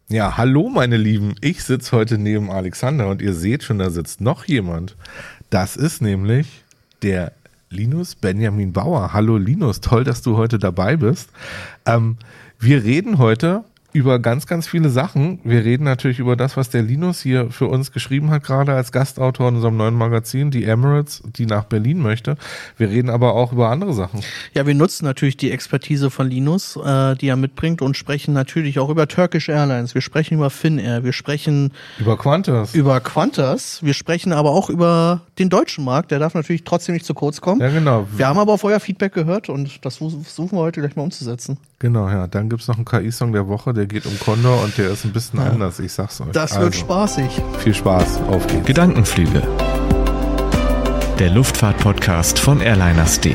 Ja, hallo meine Lieben, ich sitze heute neben Alexander und ihr seht schon, da sitzt noch jemand. Das ist nämlich der Linus Benjamin Bauer. Hallo Linus, toll, dass du heute dabei bist. Wir reden heute über ganz, ganz viele Sachen. Wir reden natürlich über das, was der Linus hier für uns geschrieben hat, gerade als Gastautor in unserem neuen Magazin, die Emirates, die nach Berlin möchte. Wir reden aber auch über andere Sachen. Ja, wir nutzen natürlich die Expertise von Linus, die er mitbringt und sprechen natürlich auch über Turkish Airlines. Wir sprechen über Finnair, wir sprechen über Qantas. Wir sprechen aber auch über den deutschen Markt. Der darf natürlich trotzdem nicht zu kurz kommen. Ja, genau. Wir haben aber auf euer Feedback gehört und das versuchen wir heute gleich mal umzusetzen. Genau, ja. Dann gibt's noch einen KI-Song der Woche, der geht um Condor und der ist ein bisschen anders, ich sag's euch. Das wird spaßig. Viel Spaß, auf geht's. Gedankenflüge. Der Luftfahrt-Podcast von airliners.de.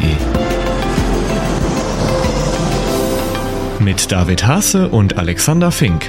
Mit David Haase und Alexander Fink.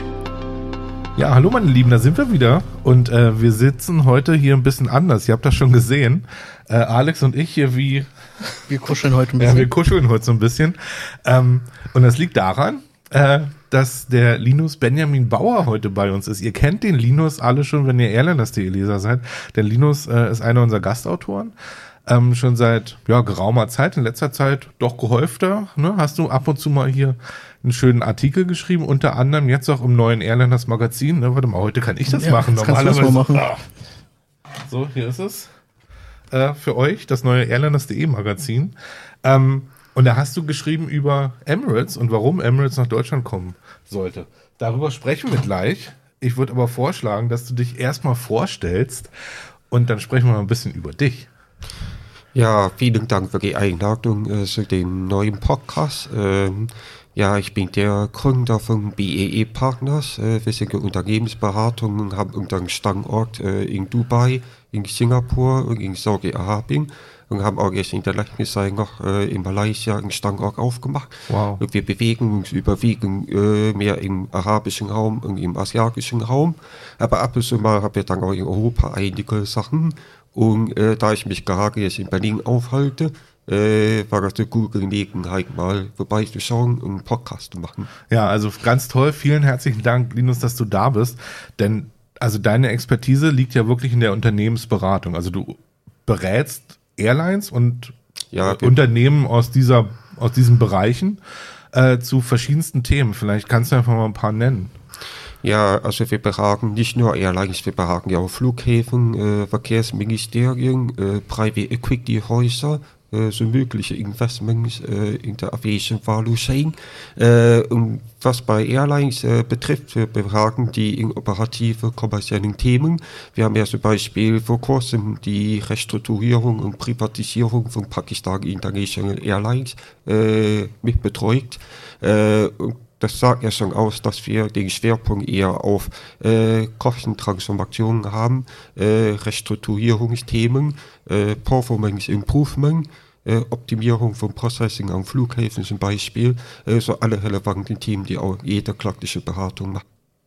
Ja, hallo meine Lieben, da sind wir wieder und wir sitzen heute hier ein bisschen anders. Ihr habt das schon gesehen. Alex und ich hier wir kuscheln heute ein bisschen. Ja, wir kuscheln heute so ein bisschen. Und das liegt daran, dass der Linus Benjamin Bauer heute bei uns ist. Ihr kennt den Linus alle schon, wenn ihr airliners.de Leser seid. Der Linus ist einer unserer Gastautoren. Schon seit geraumer Zeit, in letzter Zeit doch gehäufter. Ne? Hast du ab und zu mal hier einen schönen Artikel geschrieben, unter anderem jetzt auch im neuen Airliners Magazin. Ne? Warte mal, heute kann ich das machen. Normalerweise machen. So, hier ist es. Für euch, das neue airliners.de Magazin. Und da hast du geschrieben über Emirates und warum Emirates nach Deutschland kommen sollte. Darüber sprechen wir gleich. Ich würde aber vorschlagen, dass du dich erstmal vorstellst und dann sprechen wir mal ein bisschen über dich. Ja, vielen Dank für die Einladung zu dem neuen Podcast. Ich bin der Gründer von BEE Partners. Wir sind eine Unternehmensberatung und haben unseren Standort in Dubai, in Singapur und in Saudi-Arabien und haben auch jetzt in der letzten Zeit noch in Malaysia einen Standort aufgemacht. Wow. Und wir bewegen uns überwiegend mehr im arabischen Raum und im asiatischen Raum. Aber ab und zu mal haben wir dann auch in Europa einige Sachen. Und da ich mich gerade jetzt in Berlin aufhalte, war das eine gute Gelegenheit, mal vorbeizuschauen und einen Podcast zu machen. Ja, also ganz toll. Vielen herzlichen Dank, Linus, dass du da bist. Denn also deine Expertise liegt ja wirklich in der Unternehmensberatung. Also du berätst Airlines und Unternehmen aus diesen Bereichen zu verschiedensten Themen. Vielleicht kannst du einfach mal ein paar nennen. Ja, also wir beraten nicht nur Airlines, wir beraten ja auch Flughäfen, Verkehrsministerien, Private Equity Häuser, so mögliche Investments in der Aviation Value Chain. Und was bei Airlines betrifft, wir beraten die in operative, kommerziellen Themen. Wir haben ja zum Beispiel vor kurzem die Restrukturierung und Privatisierung von Pakistan International Airlines mit betreut. Das sagt ja schon aus, dass wir den Schwerpunkt eher auf Kostentransformationen haben, Restrukturierungsthemen, Performance Improvement, Optimierung von Processing am Flughäfen zum Beispiel, so alle relevanten Themen, die auch jede klassische Beratung macht.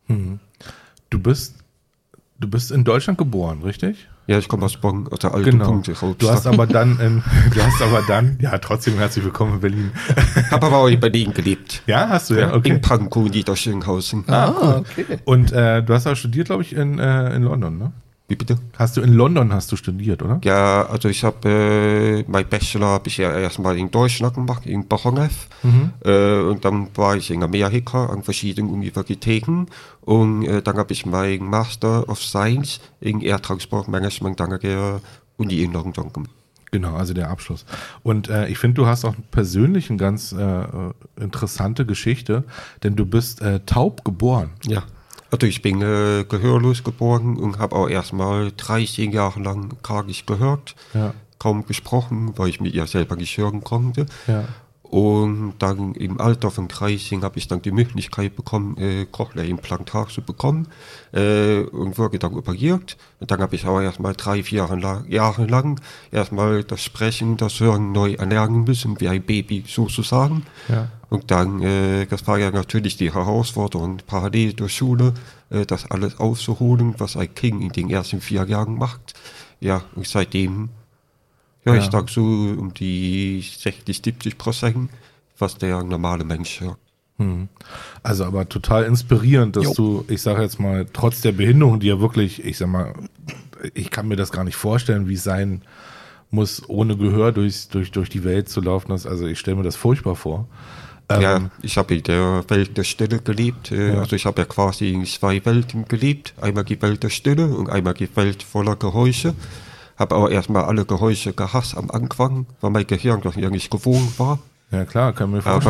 Du bist in Deutschland geboren, richtig? Ja, ich komme aus Bonn, aus der alten Punkte. Du hast aber dann, ja, trotzdem herzlich willkommen in Berlin. Habe aber auch in Berlin gelebt. Ja, hast du ja, okay. In Pankow, Niederschönhausen. Okay. Und du hast auch studiert, glaube ich, in London, ne? Wie bitte? In London studiert, oder? Ja, also ich habe mein Bachelor habe ich ja erstmal in Deutschland gemacht, in Bochum. Und dann war ich in Amerika an verschiedenen Universitäten. Und dann habe ich meinen Master of Science in Air Transport Management an der Uni in London gemacht. Genau, also der Abschluss. Und ich finde, du hast auch persönlich eine ganz interessante Geschichte, denn du bist taub geboren. Ja. Also ich bin gehörlos geboren und habe auch erstmal 30 Jahre lang gar nicht gehört, kaum gesprochen, weil ich mit ihr selber nicht hören konnte. Ja. Und dann im Alter von 30 habe ich dann die Möglichkeit bekommen, Cochlea-Implantat zu bekommen und wurde dann operiert. Und dann habe ich auch erstmal 3-4 Jahre lang erstmal das Sprechen, das Hören neu erlernen müssen, wie ein Baby sozusagen. Ja. Und dann, das war ja natürlich die Herausforderung, parallel durch Schule, das alles aufzuholen, was ein Kind in den ersten 4 Jahren macht. Ja, und seitdem ich sag so um die 60-70%, was der normale Mensch hört. Also aber total inspirierend, dass du, ich sage jetzt mal, trotz der Behinderung, die ja wirklich, ich sag mal, ich kann mir das gar nicht vorstellen, wie es sein muss, ohne Gehör durch die Welt zu laufen. Also ich stelle mir das furchtbar vor. Ja, ich habe in der Welt der Stille gelebt. Also ich habe ja quasi in 2 Welten gelebt. Einmal die Welt der Stille und einmal die Welt voller Geräusche. Habe aber erstmal alle Geräusche gehasst am Anfang, weil mein Gehirn doch nicht gewohnt war. Ja klar, kann mir vorstellen.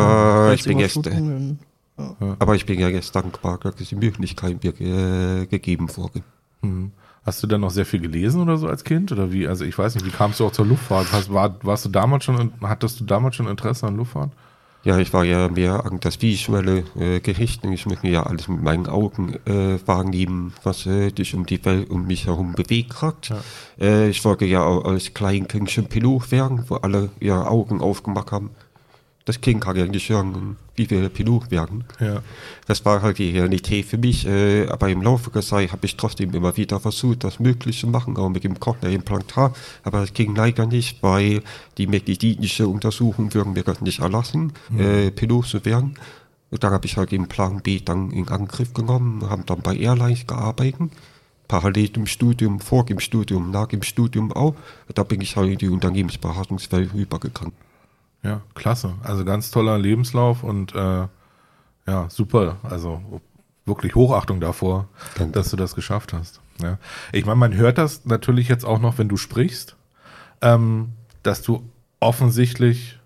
Aber ich bin ja jetzt dankbar, dass die Möglichkeit mir gegeben wurde. Hast du dann noch sehr viel gelesen oder so als Kind? Oder wie? Also ich weiß nicht, wie kamst du auch zur Luftfahrt? Hattest du damals schon Interesse an Luftfahrt? Ja, ich war ja mehr an das visuelle gerichtet. Ich möchte ja alles mit meinen Augen wahrnehmen, was sich um die Welt um mich herum bewegt hat. Ja. Ich wollte ja auch als Kleinkindchen Pilot werden, wo alle ihre Augen aufgemacht haben. Das Kind kann ja nicht hören, wie wir Pilot werden. Ja. Das war halt die Realität für mich. Aber im Laufe der Zeit habe ich trotzdem immer wieder versucht, das möglich zu machen, auch mit dem Cochlea-Implantat. Aber das ging leider nicht, weil die medizinische Untersuchung würden mir das nicht erlassen, Pilot zu werden. Und dann habe ich halt den Plan B dann in Angriff genommen, haben dann bei Airlines gearbeitet. Parallel im Studium, vor dem Studium, nach dem Studium auch. Da bin ich halt in die Unternehmensberatungswelt rübergegangen. Ja, klasse. Also ganz toller Lebenslauf und ja, super. Also wirklich Hochachtung davor, dass du das geschafft hast. Ja. Ich meine, man hört das natürlich jetzt auch noch, wenn du sprichst, dass du offensichtlich,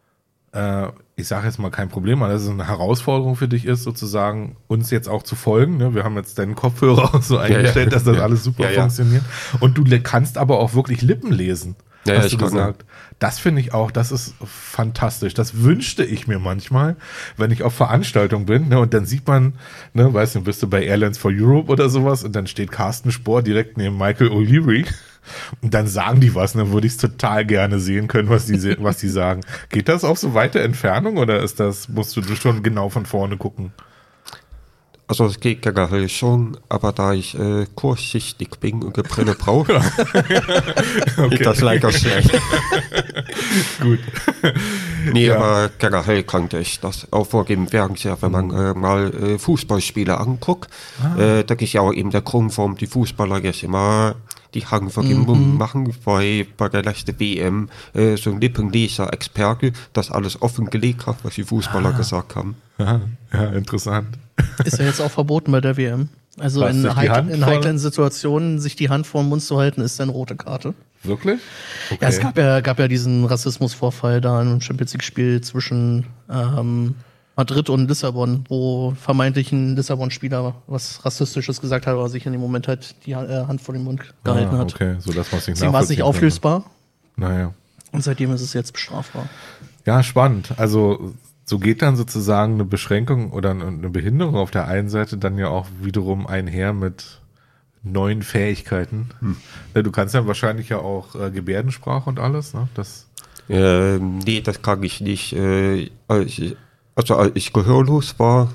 ich sage jetzt mal kein Problem, aber dass es eine Herausforderung für dich ist, sozusagen uns jetzt auch zu folgen. Ne? Wir haben jetzt deinen Kopfhörer auch so eingestellt, dass das alles super funktioniert. Und du kannst aber auch wirklich Lippen lesen. Ja, hast du gesagt. Das finde ich auch, das ist fantastisch. Das wünschte ich mir manchmal, wenn ich auf Veranstaltungen bin, ne, und dann sieht man, ne, weißt du, bist du bei Airlines for Europe oder sowas und dann steht Carsten Spohr direkt neben Michael O'Leary und dann sagen die was, dann würde ich es total gerne sehen können, was die sagen. Geht das auf so weite Entfernung oder musst du schon genau von vorne gucken? Also es geht generell schon, aber da ich kurzsichtig bin und eine Brille brauche, geht das leider schlecht. Gut. Nee, aber generell kannte ich das auch vor dem Fernseher, wenn man mal Fußballspiele anguckt. Da ist ja auch eben der Grund, warum die Fußballer jetzt immer die Hang vor dem Mund machen, weil bei der letzten WM so ein Lippenleser-Experte das alles offengelegt hat, was die Fußballer gesagt haben. Ja, interessant. Ist ja jetzt auch verboten bei der WM. Also in heiklen Situationen sich die Hand vor den Mund zu halten, ist eine rote Karte. Wirklich? Okay. Ja, es gab ja diesen Rassismusvorfall da im Champions League-Spiel zwischen Madrid und Lissabon, wo vermeintlich ein Lissabon-Spieler was Rassistisches gesagt hat, aber sich in dem Moment halt die Hand vor den Mund gehalten hat. Okay, so dass man es nicht deswegen war es nicht auflösbar. Naja. Und seitdem ist es jetzt bestrafbar. Ja, spannend. Also so geht dann sozusagen eine Beschränkung oder eine Behinderung auf der einen Seite dann ja auch wiederum einher mit neuen Fähigkeiten. Du kannst ja wahrscheinlich ja auch Gebärdensprache und alles, ne? Nee, das kann ich nicht. Also als ich gehörlos war,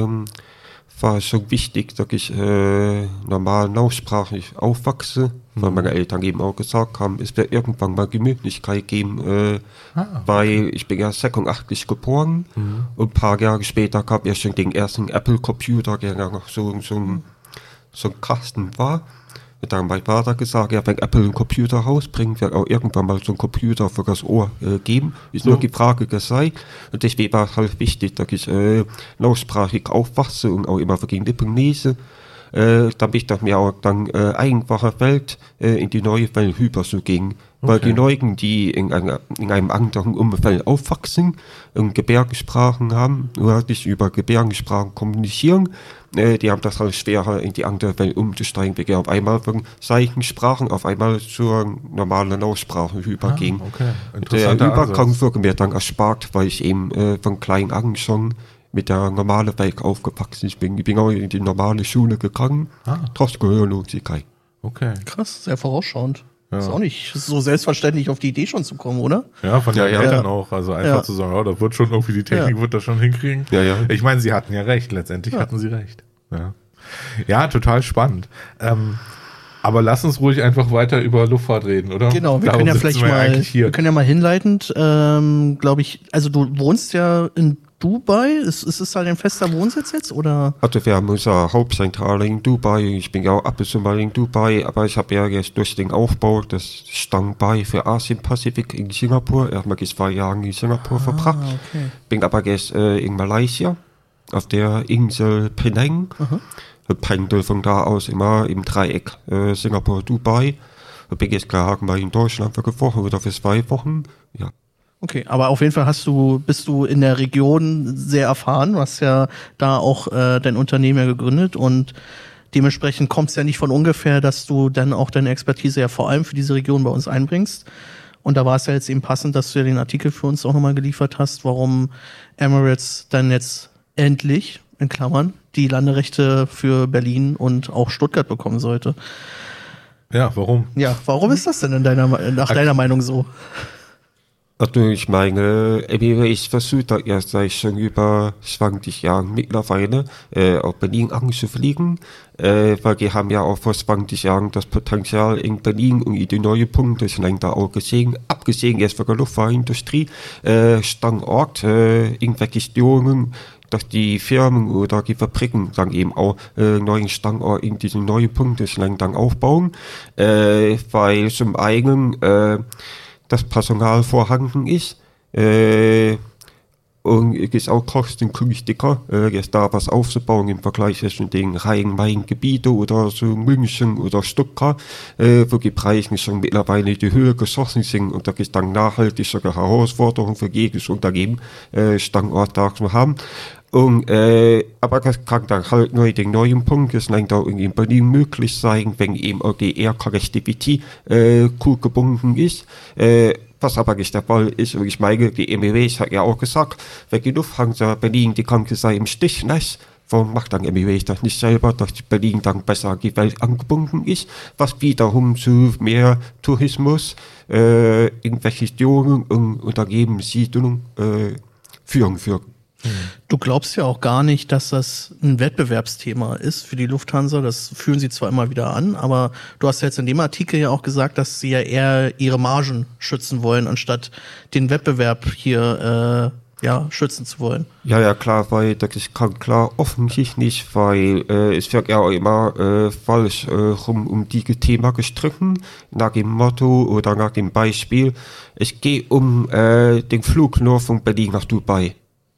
war es schon wichtig, dass ich normal lautsprachig aufwachse, weil meine Eltern eben auch gesagt haben, es wird irgendwann mal die Möglichkeit geben, weil ich bin ja 86 geboren und ein paar Jahre später gab es schon den ersten Apple-Computer, der ja noch so ein Kasten war. Und dann hat mein Vater gesagt, ja, wenn Apple einen Computer rausbringt, wird auch irgendwann mal so ein Computer für das Ohr geben. Ist nur die Frage gesagt. Und deswegen war es halt wichtig, dass ich lautsprachig aufwachse und auch immer für die Lippen lese, damit ich mir auch dann einfacher Welt in die neue Welt rüberzugehen. Weil die Leute, die in einem anderen Umfeld aufwachsen und Gebärdensprachen haben, oder sich über Gebärdensprachen kommunizieren, die haben das halt schwerer, in die andere Welt umzusteigen, weil auf einmal von Zeichensprachen auf einmal zur normalen Lautsprache übergehen. Der Übergang wurde mir dann erspart, weil ich eben von klein an schon mit der normalen Welt aufgewachsen bin. Ich bin auch in die normale Schule gegangen, trotz Gehörlosigkeit. Okay. Krass, sehr vorausschauend. Ja. Ist auch nicht so selbstverständlich auf die Idee schon zu kommen, oder? Ja, von den Eltern auch. Also einfach zu sagen, das wird schon irgendwie, die Technik wird das schon hinkriegen. Ja. Ich meine, sie hatten ja recht, letztendlich hatten sie recht. Ja, total spannend. Aber lass uns ruhig einfach weiter über Luftfahrt reden, oder? Genau, wir können ja vielleicht mal hinleitend, glaube ich, also du wohnst ja in Dubai? Ist es da dein fester Wohnsitz jetzt? Oder? Also wir haben unsere Hauptzentrale in Dubai. Ich bin ja auch ab und zu mal in Dubai, aber ich habe ja jetzt durch den Aufbau das Standby für Asien-Pazifik in Singapur. Erstmal 2 Jahre in Singapur verbracht. Okay. Bin aber jetzt in Malaysia auf der Insel Penang. Pendel von da aus immer im Dreieck Singapur, Dubai. Bin jetzt gerade mal in Deutschland für eine Woche oder für 2 Wochen. Ja. Okay, aber auf jeden Fall bist du in der Region sehr erfahren. Du hast ja da auch dein Unternehmen ja gegründet und dementsprechend kommt es ja nicht von ungefähr, dass du dann auch deine Expertise ja vor allem für diese Region bei uns einbringst. Und da war es ja jetzt eben passend, dass du ja den Artikel für uns auch nochmal geliefert hast, warum Emirates dann jetzt endlich, in Klammern, die Landerechte für Berlin und auch Stuttgart bekommen sollte. Ja, warum? Ja, warum ist das denn nach deiner Meinung so? Also ich meine, ich versuche da erst seit schon über 20 Jahren mittlerweile auf Berlin anzufliegen, weil wir haben ja auch vor 20 Jahren das Potenzial in Berlin und in die neuen Punkte des Länder auch gesehen, abgesehen jetzt von der Luftfahrtindustrie, Standort, irgendwelche Störungen, dass die Firmen oder die Fabriken dann eben auch neuen Standort in diesen neuen Punkten des Ländern aufbauen, weil zum einen das Personal vorhanden ist und es ist auch kostengünstiger, jetzt da was aufzubauen im Vergleich zu den Rhein-Main-Gebieten oder so München oder Stuttgart, wo die Preise schon mittlerweile in die Höhe geschossen sind und da ist dann nachhaltige Herausforderung für jedes Unternehmen, Standort da zu haben. Und, aber das kann dann halt nur den neuen Punkt, es längst auch in Berlin möglich sein, wenn eben auch die Air Connectivity cool gebunden ist. Was aber nicht der Fall ist, und ich meine, die Emirates hat ja auch gesagt, wenn die Lufthansa Berlin die ganze Zeit im Stich lässt, warum macht dann Emirates das nicht selber, dass Berlin dann besser an die Welt angebunden ist, was wiederum zu mehr Tourismus, Investitionen und Unternehmenssiedlung führen wird. Du glaubst ja auch gar nicht, dass das ein Wettbewerbsthema ist für die Lufthansa. Das führen sie zwar immer wieder an, aber du hast ja jetzt in dem Artikel ja auch gesagt, dass sie ja eher ihre Margen schützen wollen, anstatt den Wettbewerb hier schützen zu wollen. Ja, klar, weil das ist klar offensichtlich nicht, weil es wird ja auch immer falsch um die Thema gestritten, nach dem Motto oder nach dem Beispiel, es geht um den Flug nur von Berlin nach Dubai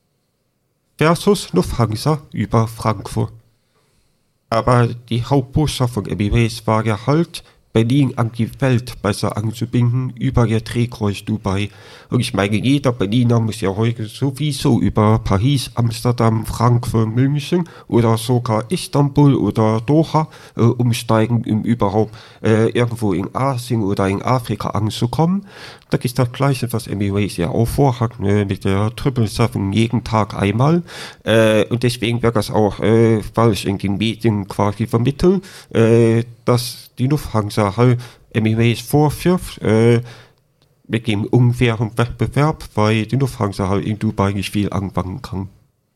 versus Lufthansa über Frankfurt. Aber die Hauptbotschaft von Emirates war ja halt, Berlin an die Welt besser anzubinden über ihr Drehkreuz Dubai. Und ich meine, jeder Berliner muss ja heute sowieso über Paris, Amsterdam, Frankfurt, München oder sogar Istanbul oder Doha umsteigen, um überhaupt irgendwo in Asien oder in Afrika anzukommen. Das ist das Gleiche, was Emirates ja auch vorhat, mit der 777 jeden Tag einmal. Und deswegen wird das auch falsch in den Medien quasi vermittelt, dass die Lufthansa halt Emirates vorwirft, mit dem unfairen Wettbewerb, weil die Lufthansa halt in Dubai nicht viel anfangen kann.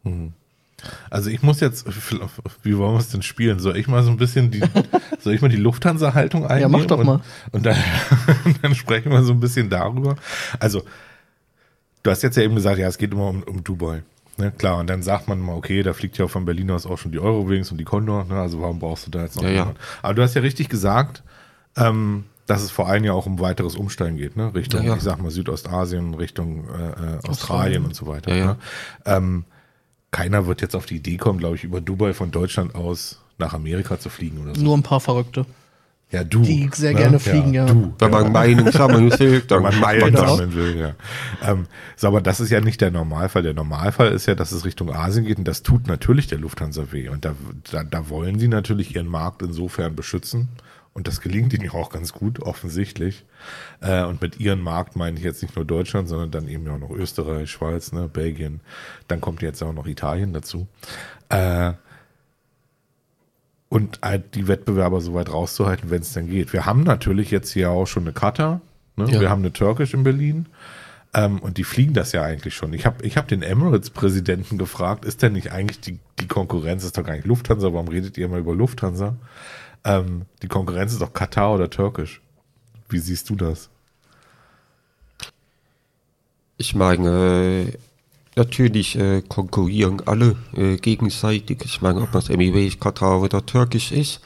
Also ich muss jetzt, wie wollen wir es denn spielen? Soll ich mal so ein bisschen die Lufthansa-Haltung einnehmen? Ja, mach doch mal. Und dann sprechen wir so ein bisschen darüber. Also, du hast jetzt ja eben gesagt, ja, es geht immer um Dubai. Ne, klar, und dann sagt man mal, okay, da fliegt ja von Berlin aus auch schon die Eurowings und die Condor, ne, also warum brauchst du da jetzt noch jemanden? Aber du hast ja richtig gesagt, dass es vor allem ja auch um weiteres Umsteigen geht, ne? Richtung, ich sag mal, Südostasien, Richtung Australien und so weiter. Ne? Keiner wird jetzt auf die Idee kommen, glaube ich, über Dubai von Deutschland aus nach Amerika zu fliegen oder so. Nur ein paar Verrückte. Ja, du. Die sehr gerne fliegen, ja. Du. Wenn man Meinung sammeln will, dann wenn man macht man Meinung das. sammeln will, ja. So, aber das ist ja nicht der Normalfall. Der Normalfall ist ja, dass es Richtung Asien geht und das tut natürlich der Lufthansa weh. Und da wollen sie natürlich ihren Markt insofern beschützen. Und das gelingt ihnen ja auch ganz gut, offensichtlich. Und mit ihrem Markt meine ich jetzt nicht nur Deutschland, sondern dann eben auch noch Österreich, Schweiz, ne, Belgien. Dann kommt jetzt auch noch Italien dazu. Und halt die Wettbewerber so weit rauszuhalten, wenn es denn geht. Wir haben natürlich jetzt hier auch schon eine Qatar, ne? Ja. Wir haben eine Turkish in Berlin und die fliegen das ja eigentlich schon. Ich hab den Emirates-Präsidenten gefragt, ist denn nicht eigentlich die Konkurrenz, ist doch gar nicht Lufthansa, warum redet ihr immer über Lufthansa? Die Konkurrenz ist doch Katar oder Turkish. Wie siehst du das? Ich meine, Natürlich konkurrieren alle gegenseitig. Ich meine, ob das Emirates, Katar oder Türkisch ist.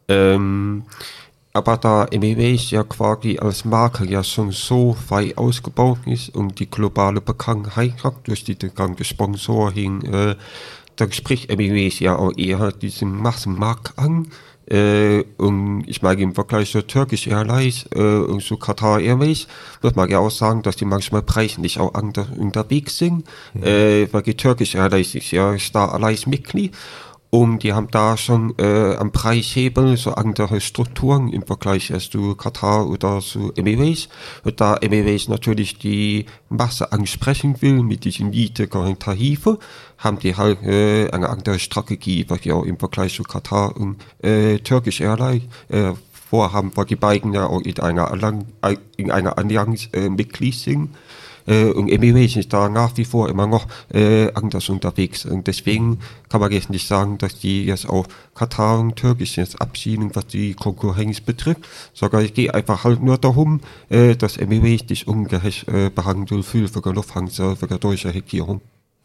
Aber da Emirates ja quasi als Marke ja schon so weit ausgebaut ist und die globale Bekanntheit hat durch die ganze Sponsoring, da spricht Emirates ja auch eher diesen Massenmarkt an. Und ich mag im Vergleich zu Turkish Airlines und zu Qatar Airways, muss man ja auch sagen, dass die manchmal preislich auch unterwegs sind, weil die Turkish Airlines ist ja Star Alliance Mitglied und die haben da schon am Preishebel so andere Strukturen im Vergleich zu Qatar oder zu Emirates. Und da Emirates natürlich die Masse ansprechen will mit diesen niedrigeren Tarifen, haben die halt eine andere Strategie, was ja auch im Vergleich zu Qatar und Turkish Airlines vorhaben, weil die beiden ja auch in einer Allianz Mitglied sind. Und Emirates ist da nach wie vor immer noch anders unterwegs. Und deswegen kann man jetzt nicht sagen, dass die jetzt auf Katar und Türkisch jetzt abziehen, was die Konkurrenz betrifft. Sogar ich gehe einfach halt nur darum, dass Emirates dich ungerecht behandelt fühlt für die Lufthansa, für die deutsche Regierung.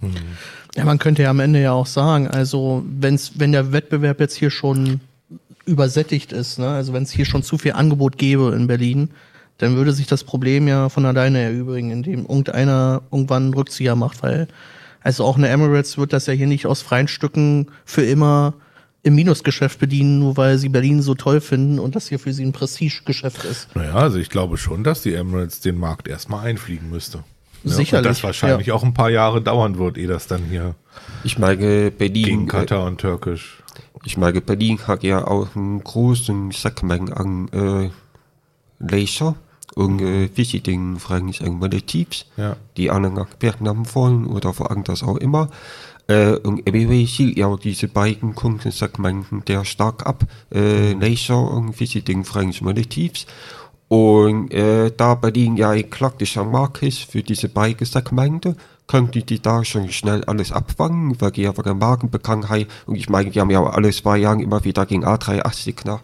Ja, man könnte ja am Ende ja auch sagen, also wenn der Wettbewerb jetzt hier schon übersättigt ist, ne, also wenn es hier schon zu viel Angebot gäbe in Berlin, dann würde sich das Problem ja von alleine erübrigen, indem irgendeiner irgendwann einen Rückzieher macht, weil also auch eine Emirates wird das ja hier nicht aus freien Stücken für immer im Minusgeschäft bedienen, nur weil sie Berlin so toll finden und das hier für sie ein Prestigegeschäft ist. Naja, also ich glaube schon, dass die Emirates den Markt erstmal einfliegen müsste. Ja, Sicherlich. und das wahrscheinlich auch ein paar Jahre dauern wird, ehe das dann hier Ich meine, Berlin gegen Katar und Türkisch. Ich meine, Berlin hat ja auch einen großen Segment an Leisure und Visiting Frankreich und Maledives, die alle nach Vietnam wollen oder woanders auch immer. Und Emirates sieht ja auch diese beiden Kundensegmenten sehr stark ab, Leisure und Visiting Frankreich und Maledives. Und da Berlin ja ein klassischer Markt ist für diese beiden Segmente, könnten die da schon schnell alles abfangen, weil die einfach eine Markenbekanntheit, und ich meine, die haben ja auch alle 2 Jahre immer wieder gegen A380 nach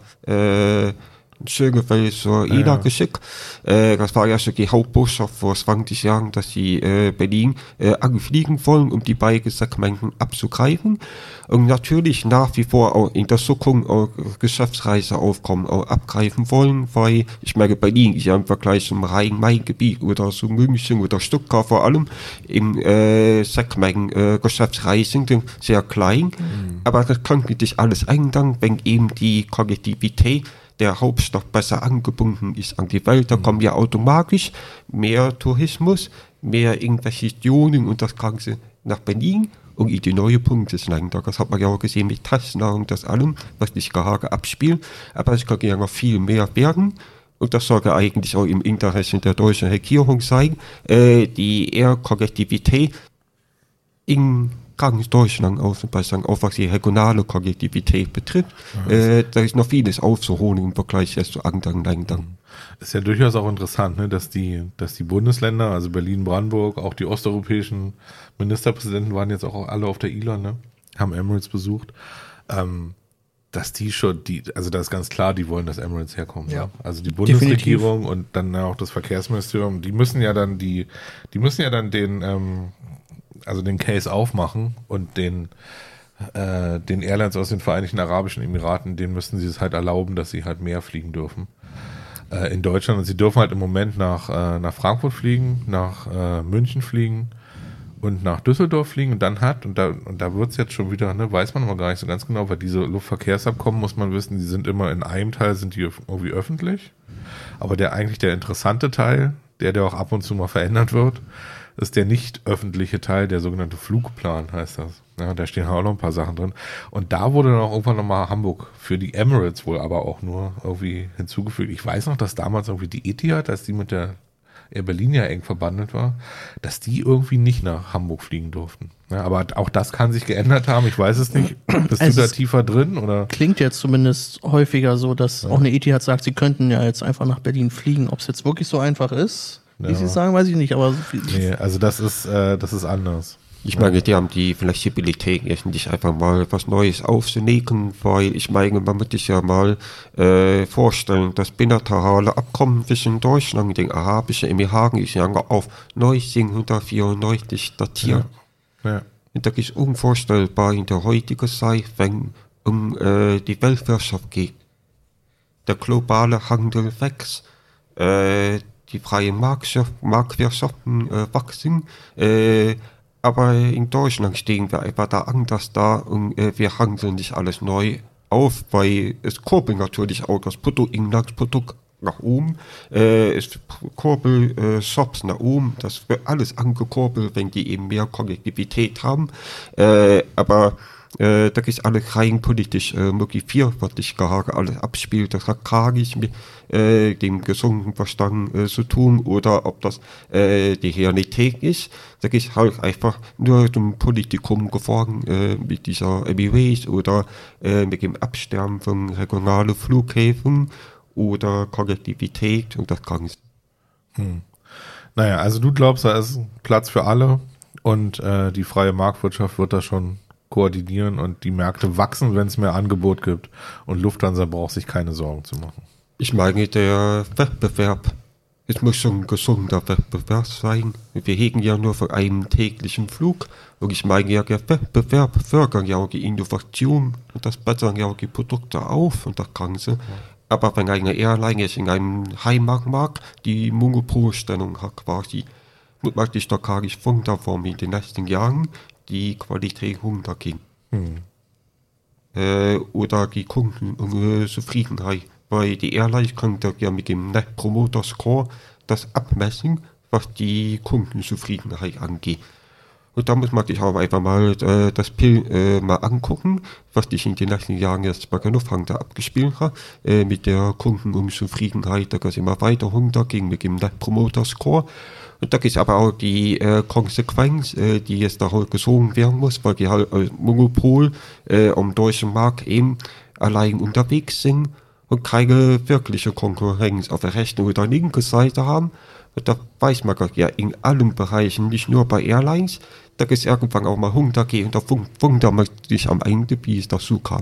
Schönefeld zur INA geschickt. Das war ja schon die Hauptbotschaft vor 20 Jahren, dass sie Berlin anfliegen wollen, um die beiden Segmenten abzugreifen. Und natürlich nach wie vor auch in der Zukunft auch Geschäftsreiseaufkommen auch abgreifen wollen, weil ich meine, Berlin ist ja im Vergleich zum Rhein-Main-Gebiet oder zu München oder Stuttgart vor allem im Segment Geschäftsreisen sehr klein. Aber das könnte sich alles ändern, wenn eben die Konnektivität der Hauptstadt besser angebunden ist an die Welt. Da kommen ja automatisch mehr Tourismus, mehr Investitionen und das Ganze nach Berlin und in die neue Bundesländer. Das hat man ja auch gesehen mit Tesla und das allem, was sich gerade abspielt. Aber es kann ja noch viel mehr werden. Und das sollte eigentlich auch im Interesse der deutschen Regierung sein, die Air-Konnektivität in ganz Deutschland auszubauen, auch was die regionale Konnektivität betrifft. Da ist noch vieles aufzuholen im Vergleich zu anderen Ländern. Ist ja durchaus auch interessant, ne, dass die Bundesländer, also Berlin, Brandenburg, auch die osteuropäischen Ministerpräsidenten waren jetzt auch alle auf der ILA, ne, haben Emirates besucht, dass die schon, also das ist ganz klar, die wollen, dass Emirates herkommen. Ja. Ne? Also die Bundesregierung und dann auch das Verkehrsministerium, die müssen ja dann den Case aufmachen und den Airlines aus den Vereinigten Arabischen Emiraten, denen müssten sie es halt erlauben, dass sie halt mehr fliegen dürfen in Deutschland. Und sie dürfen halt im Moment nach Frankfurt fliegen, nach München fliegen und nach Düsseldorf fliegen und dann da wird es jetzt schon wieder, ne, weiß man aber gar nicht so ganz genau, weil diese Luftverkehrsabkommen, muss man wissen, die sind immer in einem Teil, sind die irgendwie öffentlich, aber der interessante Teil, der auch ab und zu mal verändert wird, ist der nicht öffentliche Teil, der sogenannte Flugplan heißt das. Ja, da stehen auch noch ein paar Sachen drin. Und da wurde dann auch irgendwann nochmal Hamburg für die Emirates wohl aber auch nur irgendwie hinzugefügt. Ich weiß noch, dass damals irgendwie die Etihad, als die mit der Air Berlin ja eng verbandelt war, dass die irgendwie nicht nach Hamburg fliegen durften. Ja, aber auch das kann sich geändert haben, ich weiß es nicht. Bist du da tiefer drin? Oder? Klingt jetzt zumindest häufiger so, dass auch eine Etihad sagt, sie könnten ja jetzt einfach nach Berlin fliegen. Ob es jetzt wirklich so einfach ist, wie sie sagen, weiß ich nicht. Aber so viel nee, also das ist anders. Ich meine, die haben die Flexibilität, jetzt nicht einfach mal was Neues aufzulegen, weil ich meine, man muss sich ja mal vorstellen, das bilaterale Abkommen zwischen Deutschland und den Arabischen Emiraten ist ja auf 1994 datiert. Ja. Und das ist unvorstellbar in der heutigen Zeit, wenn die Weltwirtschaft geht. Der globale Handel wächst, die freien Marktwirtschaften wachsen, aber in Deutschland stehen wir einfach da anders da und wir handeln nicht alles neu auf, weil es kurbelt natürlich auch das Inlandsprodukt nach oben, es kurbelt Shops nach oben, das wird alles angekurbelt, wenn die eben mehr Konnektivität haben, aber das ist alles rein politisch motiviert, was sich gerade alles abspielt. Das hat gar nicht mit dem gesunden Verstand zu tun oder ob das die Realität ist. Das ist halt einfach nur zum Politikum geworden mit dieser Emirates oder mit dem Absterben von regionalen Flughäfen oder Konnektivität und das kann nicht. Naja, also du glaubst, da ist Platz für alle und die freie Marktwirtschaft wird da schon koordinieren und die Märkte wachsen, wenn es mehr Angebot gibt und Lufthansa braucht sich keine Sorgen zu machen. Ich meine, der Wettbewerb, es muss schon ein gesunder Wettbewerb sein. Wir hegen ja nur von einem täglichen Flug und ich meine ja, der Wettbewerb fördert ja auch die Innovation und das bessern ja auch die Produkte auf und das Ganze. Aber wenn eine Airline jetzt in einem Heimatmarkt die Monopolstellung hat quasi, muss man sich da gar nicht von in den nächsten Jahren die Qualität runtergehen. Oder die Kundenzufriedenheit. Weil die Airline kann da ja mit dem Net Promoter Score das abmessen, was die Kundenzufriedenheit angeht. Und da muss man sich auch einfach mal das Bild mal angucken, was sich in den letzten Jahren jetzt bei der Lufthansa abgespielt hat, mit der Kundenunzufriedenheit, da geht es immer weiter runter, ging mit dem Net Promoter Score. Und da ist aber auch die Konsequenz, die jetzt da halt gezogen werden muss, weil die halt als Monopol am deutschen Markt eben allein unterwegs sind und keine wirkliche Konkurrenz auf der rechten oder linken Seite haben. Und da weiß man ja in allen Bereichen, nicht nur bei Airlines, da ist irgendwann auch mal runtergehen und da wundert man sich am Ende, wie es dazu kam.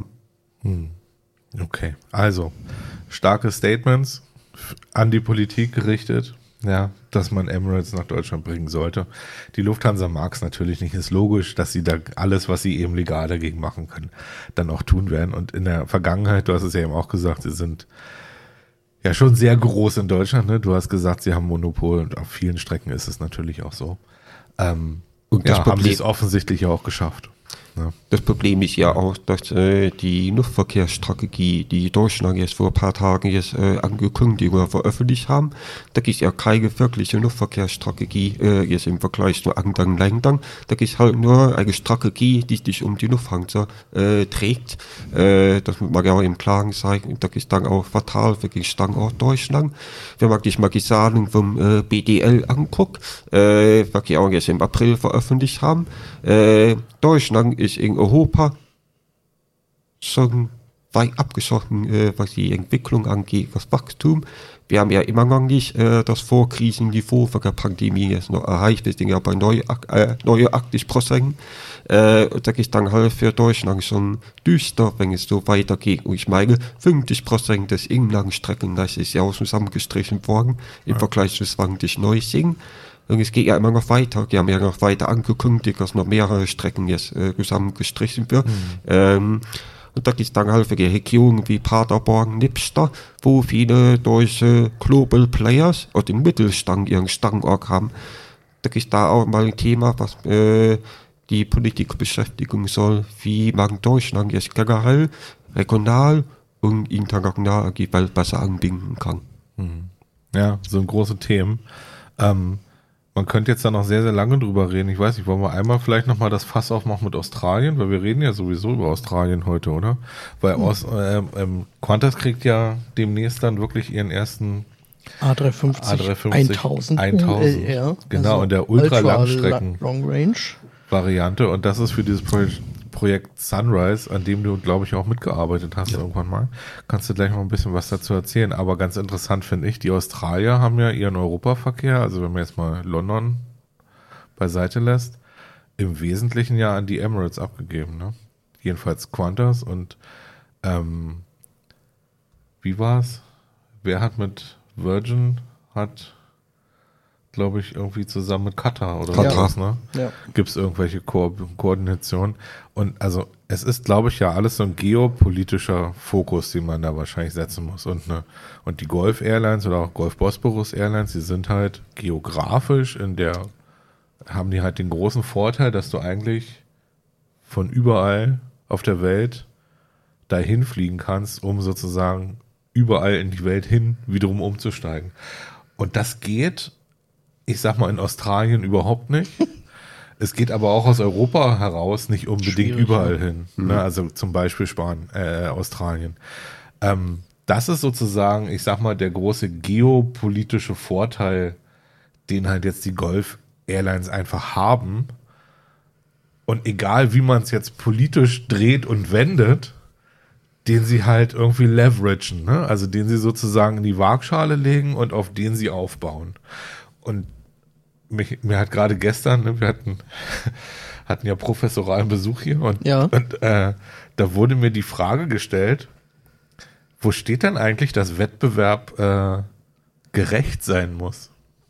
Okay, also starke Statements an die Politik gerichtet, ja, dass man Emirates nach Deutschland bringen sollte. Die Lufthansa mag es natürlich nicht, ist logisch, dass sie da alles, was sie eben legal dagegen machen können, dann auch tun werden. Und in der Vergangenheit, du hast es ja eben auch gesagt, sie sind ja schon sehr groß in Deutschland, ne? Du hast gesagt, sie haben Monopol und auf vielen Strecken ist es natürlich auch so. Und das haben sie es offensichtlich ja auch geschafft. Ja. Das Problem ist ja auch, dass die Luftverkehrsstrategie, die Deutschland jetzt vor ein paar Tagen jetzt angekündigt oder veröffentlicht haben, da gibt es ja keine wirkliche Luftverkehrsstrategie jetzt im Vergleich zu anderen Ländern. Da gibt es halt nur eine Strategie, die sich um die Lufthansa trägt. Das muss man ja auch im Klaren sein. Da ist dann auch fatal für den Standort Deutschland. Wenn man sich mal die Zahlen vom BDL anguckt, was die auch jetzt im April veröffentlicht haben, Deutschland ist in Europa schon weit abgeschossen, was die Entwicklung angeht, was Wachstum. Wir haben ja immer noch nicht das Vorkrisenniveau von der Pandemie jetzt noch erreicht. Wir sind ja bei 89%. Das ist dann halt für Deutschland schon düster, wenn es so weitergeht. Und ich meine, 50% des Inlandsstrecken, das ist ja auch zusammengestrichen worden im Vergleich zu 2019. Und es geht ja immer noch weiter. Die haben ja noch weiter angekündigt, dass noch mehrere Strecken jetzt zusammengestrichen wird. Und da gibt es dann halt für die Regionen wie Paderborn, Nipster, wo viele deutsche Global Players aus dem Mittelstand ihren Standort haben. Da gibt es da auch mal ein Thema, was die Politik beschäftigen soll, wie man Deutschland jetzt generell, regional und international die Welt besser anbinden kann. Ja, so große Themen. Man könnte jetzt da noch sehr, sehr lange drüber reden. Ich weiß nicht, wollen wir einmal vielleicht nochmal das Fass aufmachen mit Australien? Weil wir reden ja sowieso über Australien heute, oder? Weil Qantas kriegt ja demnächst dann wirklich ihren ersten A350 1000. Ja, genau, also in der Ultra-Langstrecken Long Range Variante. Und das ist für dieses Projekt Sunrise, an dem du, glaube ich, auch mitgearbeitet hast irgendwann mal. Kannst du gleich noch ein bisschen was dazu erzählen. Aber ganz interessant finde ich, die Australier haben ja ihren Europaverkehr, also wenn man jetzt mal London beiseite lässt, im Wesentlichen ja an die Emirates abgegeben, ne? Jedenfalls Qantas und wie war's? Wer hat mit Virgin glaube ich, irgendwie zusammen mit Katar oder Katar. sowas, ne? Ja. Gibt es irgendwelche Koordinationen? Und also es ist, glaube ich, ja alles so ein geopolitischer Fokus, den man da wahrscheinlich setzen muss. Und die Gulf Airlines oder auch Gulf Bosporus Airlines, die sind halt geografisch haben die halt den großen Vorteil, dass du eigentlich von überall auf der Welt dahin fliegen kannst, um sozusagen überall in die Welt hin wiederum umzusteigen. Und das geht, ich sag mal, in Australien überhaupt nicht. Es geht aber auch aus Europa heraus nicht unbedingt Schwierig, überall hin. Ne? Also zum Beispiel Australien. Das ist sozusagen, ich sag mal, der große geopolitische Vorteil, den halt jetzt die Gulf Airlines einfach haben. Und egal, wie man es jetzt politisch dreht und wendet, den sie halt irgendwie leveragen, ne? Also den sie sozusagen in die Waagschale legen und auf den sie aufbauen. Und mir hat gerade gestern, ne, wir hatten ja professoralen Besuch hier und da wurde mir die Frage gestellt, wo steht denn eigentlich, dass Wettbewerb gerecht sein muss?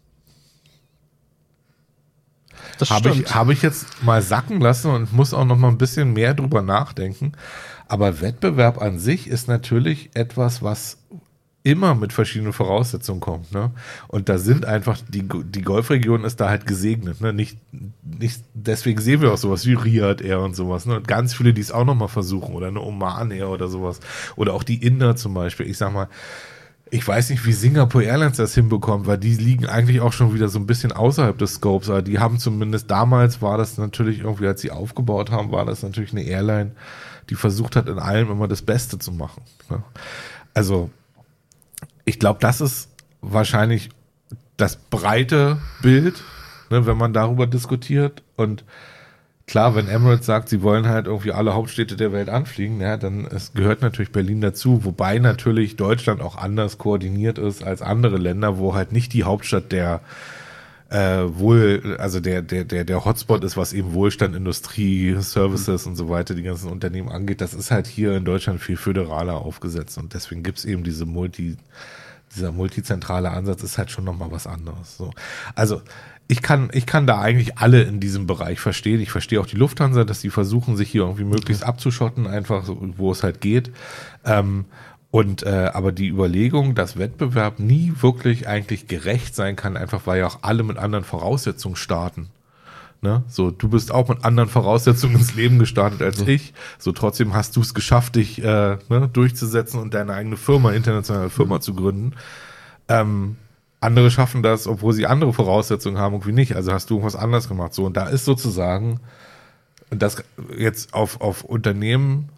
Das Habe ich jetzt mal sacken lassen und muss auch noch mal ein bisschen mehr drüber nachdenken. Aber Wettbewerb an sich ist natürlich etwas, was immer mit verschiedenen Voraussetzungen kommt. Ne? Und da sind einfach, die Golfregion ist da halt gesegnet. Ne? Nicht deswegen sehen wir auch sowas wie Riyadh Air und sowas. Ne? Und ganz viele, die es auch noch mal versuchen. Oder eine Oman Air oder sowas. Oder auch die Inder zum Beispiel. Ich sag mal, ich weiß nicht, wie Singapore Airlines das hinbekommt, weil die liegen eigentlich auch schon wieder so ein bisschen außerhalb des Scopes. Aber die haben zumindest damals, war das natürlich irgendwie, als sie aufgebaut haben, war das natürlich eine Airline, die versucht hat, in allem immer das Beste zu machen. Ne? Also, ich glaube, das ist wahrscheinlich das breite Bild, ne, wenn man darüber diskutiert. Und klar, wenn Emirates sagt, sie wollen halt irgendwie alle Hauptstädte der Welt anfliegen, ja, dann gehört natürlich Berlin dazu, wobei natürlich Deutschland auch anders koordiniert ist als andere Länder, wo halt nicht die Hauptstadt der der Hotspot ist, was eben Wohlstand, Industrie, Services und so weiter, die ganzen Unternehmen angeht. Das ist halt hier in Deutschland viel föderaler aufgesetzt und deswegen gibt's eben dieser multizentrale Ansatz ist halt schon nochmal was anderes. So. Also ich kann da eigentlich alle in diesem Bereich verstehen. Ich verstehe auch die Lufthansa, dass die versuchen, sich hier irgendwie möglichst abzuschotten, einfach so, wo es halt geht. Aber die Überlegung, dass Wettbewerb nie wirklich eigentlich gerecht sein kann, einfach weil ja auch alle mit anderen Voraussetzungen starten. Ne? So, du bist auch mit anderen Voraussetzungen ins Leben gestartet als ich. So, trotzdem hast du es geschafft, dich durchzusetzen und deine eigene Firma, internationale Firma zu gründen. Andere schaffen das, obwohl sie andere Voraussetzungen haben, irgendwie nicht. Also hast du irgendwas anderes gemacht. So, und da ist sozusagen, das jetzt auf Unternehmen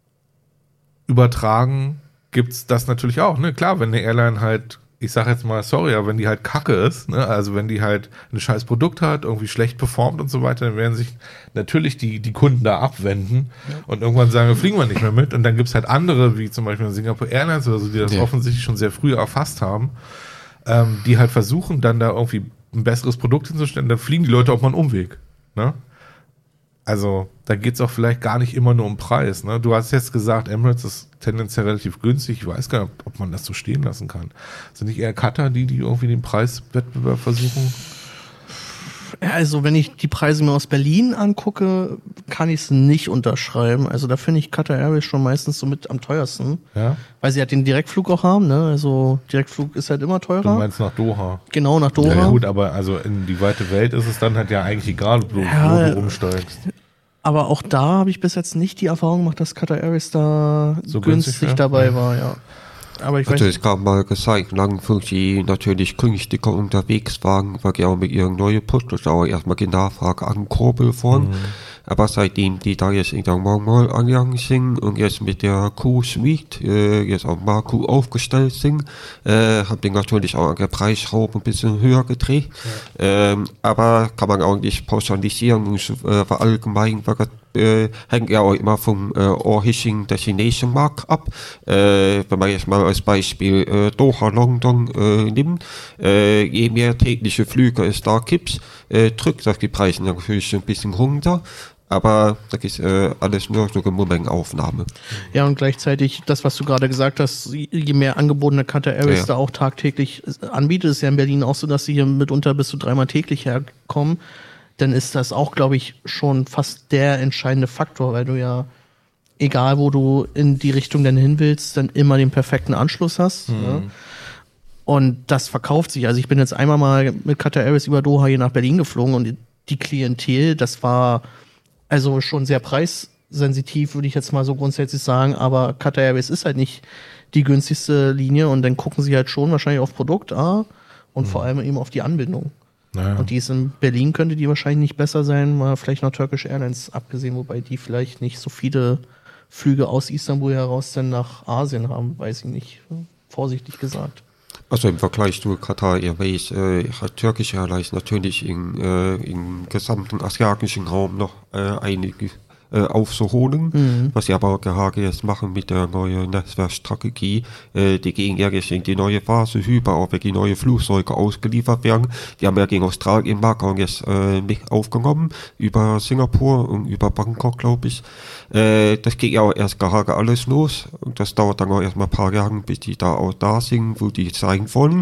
übertragen, gibt's das natürlich auch, ne? Klar, wenn eine Airline halt, ich sag jetzt mal, sorry, aber wenn die halt kacke ist, ne? Also wenn die halt ein scheiß Produkt hat, irgendwie schlecht performt und so weiter, dann werden sich natürlich die Kunden da abwenden und irgendwann sagen, fliegen wir nicht mehr mit. Und dann gibt's halt andere, wie zum Beispiel Singapore Airlines oder so, die das offensichtlich schon sehr früh erfasst haben, die halt versuchen, dann da irgendwie ein besseres Produkt hinzustellen, dann fliegen die Leute auch mal einen Umweg, ne? Also, da geht's auch vielleicht gar nicht immer nur um Preis. Ne? Du hast jetzt gesagt, Emirates ist tendenziell relativ günstig. Ich weiß gar nicht, ob man das so stehen lassen kann. Sind nicht eher Qatar die irgendwie den Preiswettbewerb versuchen? Ja, also wenn ich die Preise mir aus Berlin angucke, kann ich es nicht unterschreiben. Also da finde ich Qatar Airways schon meistens so mit am teuersten. Ja? Weil sie halt den Direktflug auch haben. Ne? Also Direktflug ist halt immer teurer. Du meinst nach Doha? Genau, nach Doha. Ja gut, aber also in die weite Welt ist es dann halt ja eigentlich egal, wo du umsteigst. Aber auch da habe ich bis jetzt nicht die Erfahrung gemacht, dass Qatar Airways da so günstig dabei war, ja. Aber ich weiß es gab mal gesagt, langfristig die natürlich günstiger unterwegs waren, weil die auch mit ihren neuen Postdauer erstmal die Nachfrage ankurbeln wollen. Aber seitdem die da jetzt in der Mongol Allianz sind und jetzt mit der Q-Suite jetzt auch mal Q aufgestellt sind, haben die natürlich auch an der Preisschraube ein bisschen höher gedreht. Ja. Aber kann man auch nicht pauschalisieren und verallgemeinern, weil hängt ja auch immer vom Origin Destination Markt ab. Wenn man jetzt mal als Beispiel Doha, London nimmt, je mehr tägliche Flüge es da gibt, drückt das die Preise natürlich ein bisschen runter. Aber das ist alles nur so eine Momentaufnahme. Ja, und gleichzeitig das, was du gerade gesagt hast, je mehr angebotene Qatar Airways da auch tagtäglich anbietet, ist ja in Berlin auch so, dass sie hier mitunter bis zu 3-mal täglich herkommen, dann ist das auch, glaube ich, schon fast der entscheidende Faktor, weil du ja, egal wo du in die Richtung dann hin willst, dann immer den perfekten Anschluss hast. Ja? Und das verkauft sich. Also ich bin jetzt einmal mal mit Qatar Airways über Doha hier nach Berlin geflogen und die Klientel, das war also schon sehr preissensitiv, würde ich jetzt mal so grundsätzlich sagen, aber Qatar Airways ist halt nicht die günstigste Linie und dann gucken sie halt schon wahrscheinlich auf Produkt und vor allem eben auf die Anbindung. Naja. Und die ist in Berlin, könnte die wahrscheinlich nicht besser sein, mal vielleicht noch Turkish Airlines abgesehen, wobei die vielleicht nicht so viele Flüge aus Istanbul heraus dann nach Asien haben, weiß ich nicht, vorsichtig gesagt. Also im Vergleich zu Qatar Airways hat Turkish Airlines natürlich im gesamten asiatischen Raum noch einige aufzuholen. Was sie aber gerade jetzt machen mit der neuen Netzwerkstrategie, die gehen ja jetzt in die neue Phase über, auch wenn die neue Flugzeuge ausgeliefert werden. Die haben ja gegen Australien Markern jetzt mit aufgenommen, über Singapur und über Bangkok, glaube ich. Das geht ja auch erst gerade alles los und das dauert dann auch erstmal ein paar Jahre, bis die da auch da sind, wo die zeigen wollen.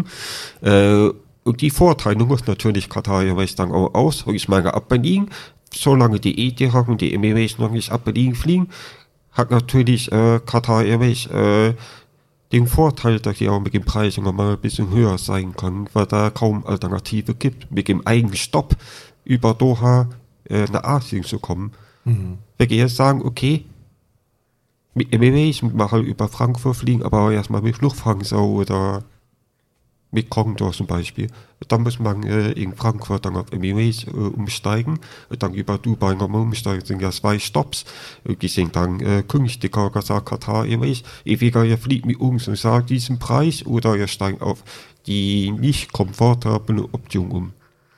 Und die Vorteile muss natürlich Qatar Airways dann auch aus. Und ich meine, ab Berlin, solange die Etihad und die Emirates noch nicht ab Berlin fliegen, hat natürlich Qatar Airways den Vorteil, dass die auch mit den Preisen noch mal ein bisschen höher sein kann, weil da kaum Alternative gibt, mit dem eigenen Stopp über Doha nach Asien zu kommen. Wenn wir jetzt sagen, okay, mit Emirates mal halt über Frankfurt fliegen, aber auch erstmal mit Lufthansa oder mit Condor zum Beispiel. Dann muss man in Frankfurt dann auf Emirates umsteigen und dann über Dubai nochmal umsteigen. Das sind ja 2 Stops. Die sind dann günstiger gesagt Qatar Airways. Entweder ihr fliegt mit uns und sagt diesen Preis oder ihr steigt auf die nicht komfortable Option um.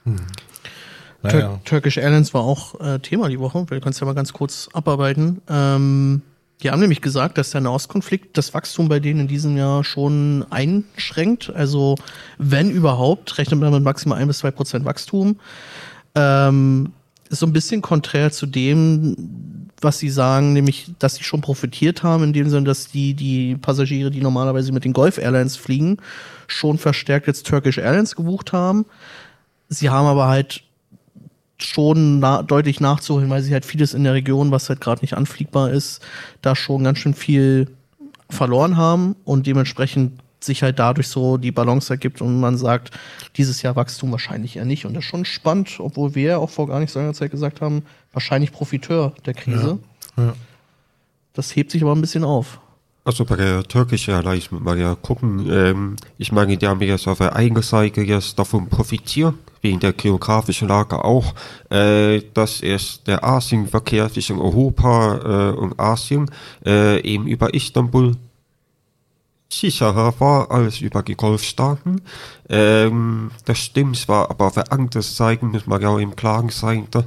Naja. Turkish Airlines war auch Thema die Woche. Wir können es ja mal ganz kurz abarbeiten. Die haben nämlich gesagt, dass der Nahostkonflikt das Wachstum bei denen in diesem Jahr schon einschränkt. Also wenn überhaupt, rechnet man mit maximal 1-2% Wachstum. Ist so ein bisschen konträr zu dem, was sie sagen, nämlich, dass sie schon profitiert haben, in dem Sinne, dass die Passagiere, die normalerweise mit den Gulf Airlines fliegen, schon verstärkt jetzt Turkish Airlines gebucht haben. Sie haben aber halt schon deutlich nachzuholen, weil sie halt vieles in der Region, was halt gerade nicht anfliegbar ist, da schon ganz schön viel verloren haben und dementsprechend sich halt dadurch so die Balance ergibt und man sagt, dieses Jahr Wachstum wahrscheinlich eher nicht. Und das ist schon spannend, obwohl wir ja auch vor gar nicht so langer Zeit gesagt haben, wahrscheinlich Profiteur der Krise. Ja. Das hebt sich aber ein bisschen auf. Also bei der Turkish Airlines muss man ja gucken. Ich meine, die haben jetzt auf der einen Seite jetzt davon profitiert, wegen der geografischen Lage auch, dass es der Asienverkehr zwischen Europa und Asien eben über Istanbul sicherer war als über die Golfstaaten. Das stimmt zwar, aber auf der anderen Seite muss man ja auch im Klaren sein, dass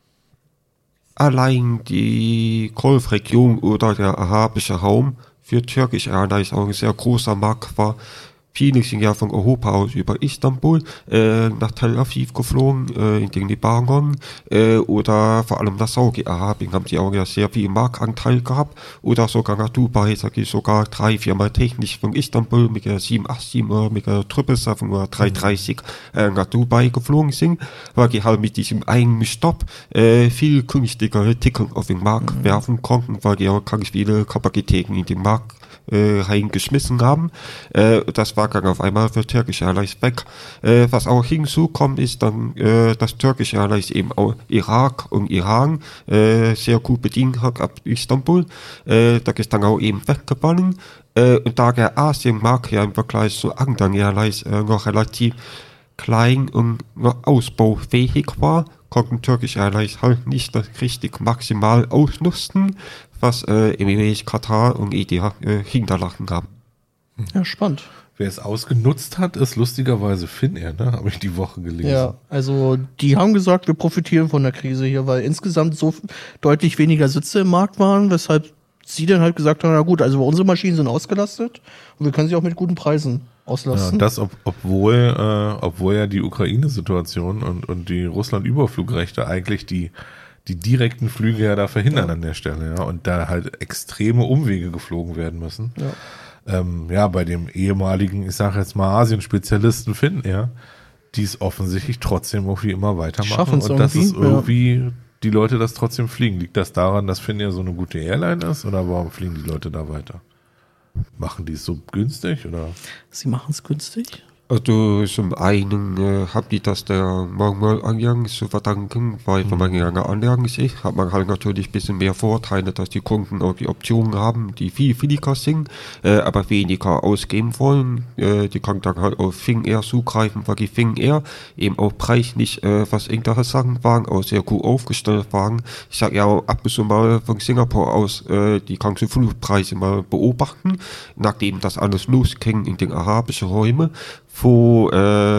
allein die Golfregion oder der arabische Raum für Turkish Airlines auch ein sehr großer Markt war. Viele sind ja von Europa aus über Istanbul nach Tel Aviv geflogen, in den Libanon oder vor allem nach Saudi-Arabien haben sie auch ja sehr viel Marktanteil gehabt oder sogar nach Dubai, sage ich sogar 3-4 Mal technisch von Istanbul mit der 787 oder mit der 777 oder 330 nach Dubai geflogen sind, weil die halt mit diesem einen Stopp viel günstigere Tickets auf den Markt werfen konnten, weil die auch ganz viele Kapazitäten in den Markt reingeschmissen haben. Das war dann auf einmal für Turkish Airlines weg. Was auch hinzukommt, ist dann, dass Turkish Airlines eben auch Irak und Iran sehr gut bedient hat ab Istanbul. Da ist dann auch eben weggefallen. Und da der Asienmarkt ja im Vergleich zu anderen Airlines noch relativ klein und noch ausbaufähig war, konnten Turkish Airlines halt nicht das richtig maximal ausnutzen, was Emirates, Qatar und Etihad hinterlassen haben. Ja, spannend. Wer es ausgenutzt hat, ist lustigerweise Finnair, ne? Habe ich die Woche gelesen. Ja, also die haben gesagt, wir profitieren von der Krise hier, weil insgesamt so deutlich weniger Sitze im Markt waren, weshalb sie dann halt gesagt haben, na gut, also unsere Maschinen sind ausgelastet und wir können sie auch mit guten Preisen auslasten. Ja, das, obwohl ja die Ukraine-Situation und die Russland-Überflugrechte eigentlich die die direkten Flüge ja da verhindern an der Stelle, ja, und da halt extreme Umwege geflogen werden müssen. Ja, bei dem ehemaligen, ich sage jetzt mal Asien-Spezialisten Finnair, die es offensichtlich trotzdem irgendwie immer weitermachen Schaffen's und dass es irgendwie, irgendwie die Leute das trotzdem fliegen. Liegt das daran, dass Finnair so eine gute Airline ist oder warum fliegen die Leute da weiter? Machen die es so günstig oder? Sie machen es günstig. Also zum einen haben die das der manchmal Anlagen zu verdanken, weil wenn man lange Anlagen sieht, hat man halt natürlich ein bisschen mehr Vorteile, dass die Kunden auch die Optionen haben, die viel billiger sind, aber weniger ausgeben wollen. Die können dann halt auf Finnair zugreifen, weil die Finnair eben auch preislich, was interessant waren, auch sehr gut aufgestellt waren. Ich sag ja auch ab und zu mal von Singapur aus die ganzen Flugpreise mal beobachten, nachdem das alles losging in den arabischen Räumen, wo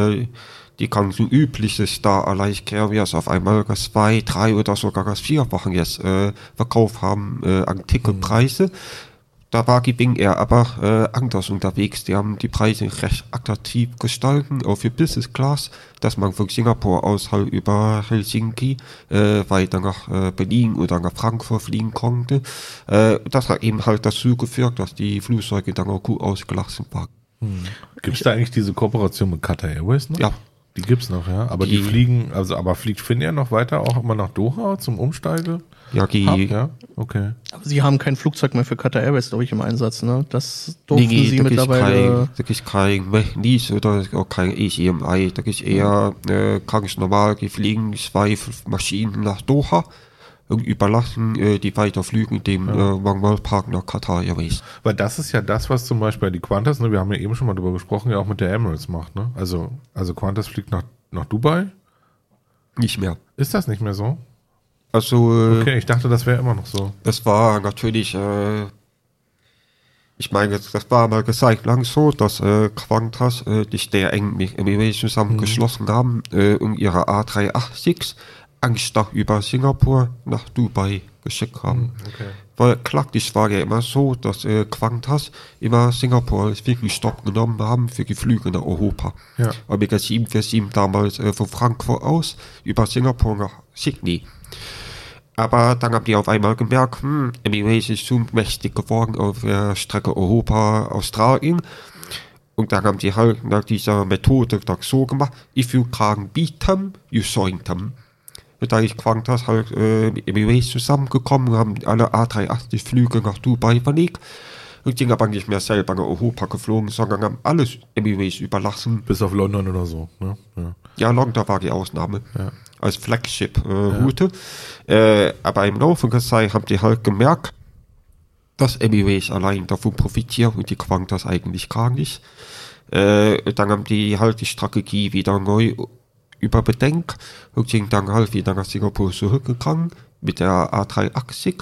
die ganzen üblichen Star Alliance Carriers auf einmal das 2, 3 oder sogar das 4-fache jetzt verkauft haben an Ticketpreise. Da war die Bing Air aber anders unterwegs. Die haben die Preise recht attraktiv gestalten, auch für Business Class, dass man von Singapur aus halt über Helsinki weiter nach Berlin oder nach Frankfurt fliegen konnte. Das hat eben halt dazu geführt, dass die Flugzeuge dann auch gut ausgelassen waren. Gibt es da eigentlich diese Kooperation mit Qatar Airways noch? Ja. Die gibt's noch, ja. Aber die fliegen, aber fliegt Finnair noch weiter, auch immer nach Doha zum Umsteige? Ja, Ja, okay. Aber sie haben kein Flugzeug mehr für Qatar Airways, glaube ich, im Einsatz, ne? Das durften sie mittlerweile. Da gibt kein Wechnis oder auch kein ECMI. Da gibt eher ganz normal, die fliegen 2 Maschinen nach Doha und überlassen die Weiterflügen dem Partner Qatar Airways. Weil das ist ja das, was zum Beispiel die Qantas, ne, wir haben ja eben schon mal drüber gesprochen, ja auch mit der Emirates macht, ne? Also Qantas fliegt nach Dubai? Nicht mehr. Ist das nicht mehr so? Also okay, ich dachte, das wäre immer noch so. Das war natürlich, ich meine, das war mal gesagt lang so, dass Qantas sich sehr eng mit Emirates zusammengeschlossen haben und ihre A380 Angstach über Singapur nach Dubai geschickt haben. Okay. Weil klassisch war ja immer so, dass Qantas immer Singapur als wirklich Stopp genommen haben für die Flüge nach Europa. Ja. Aber mit der 747 damals von Frankfurt aus über Singapur nach Sydney. Aber dann haben die auf einmal gemerkt, Emirates ist zu mächtig geworden auf der Strecke Europa-Australien. Und dann haben die halt nach dieser Methode das so gemacht, if you can't beat them, you join them. Und da ist Qantas halt mit Emirates zusammengekommen, haben alle A380 Flüge nach Dubai verlegt und sind aber nicht mehr selber nach Europa geflogen, sondern haben alles Emirates überlassen. Bis auf London oder so, ne? Ja, London war die Ausnahme. Ja. Als Flagship-Route. Aber im Laufe der Zeit haben die halt gemerkt, dass Emirates allein davon profitiert und die Qantas eigentlich gar nicht. Dann haben die halt die Strategie wieder neu überbedenkt und sind dann halt wieder nach Singapur zurückgegangen mit der A380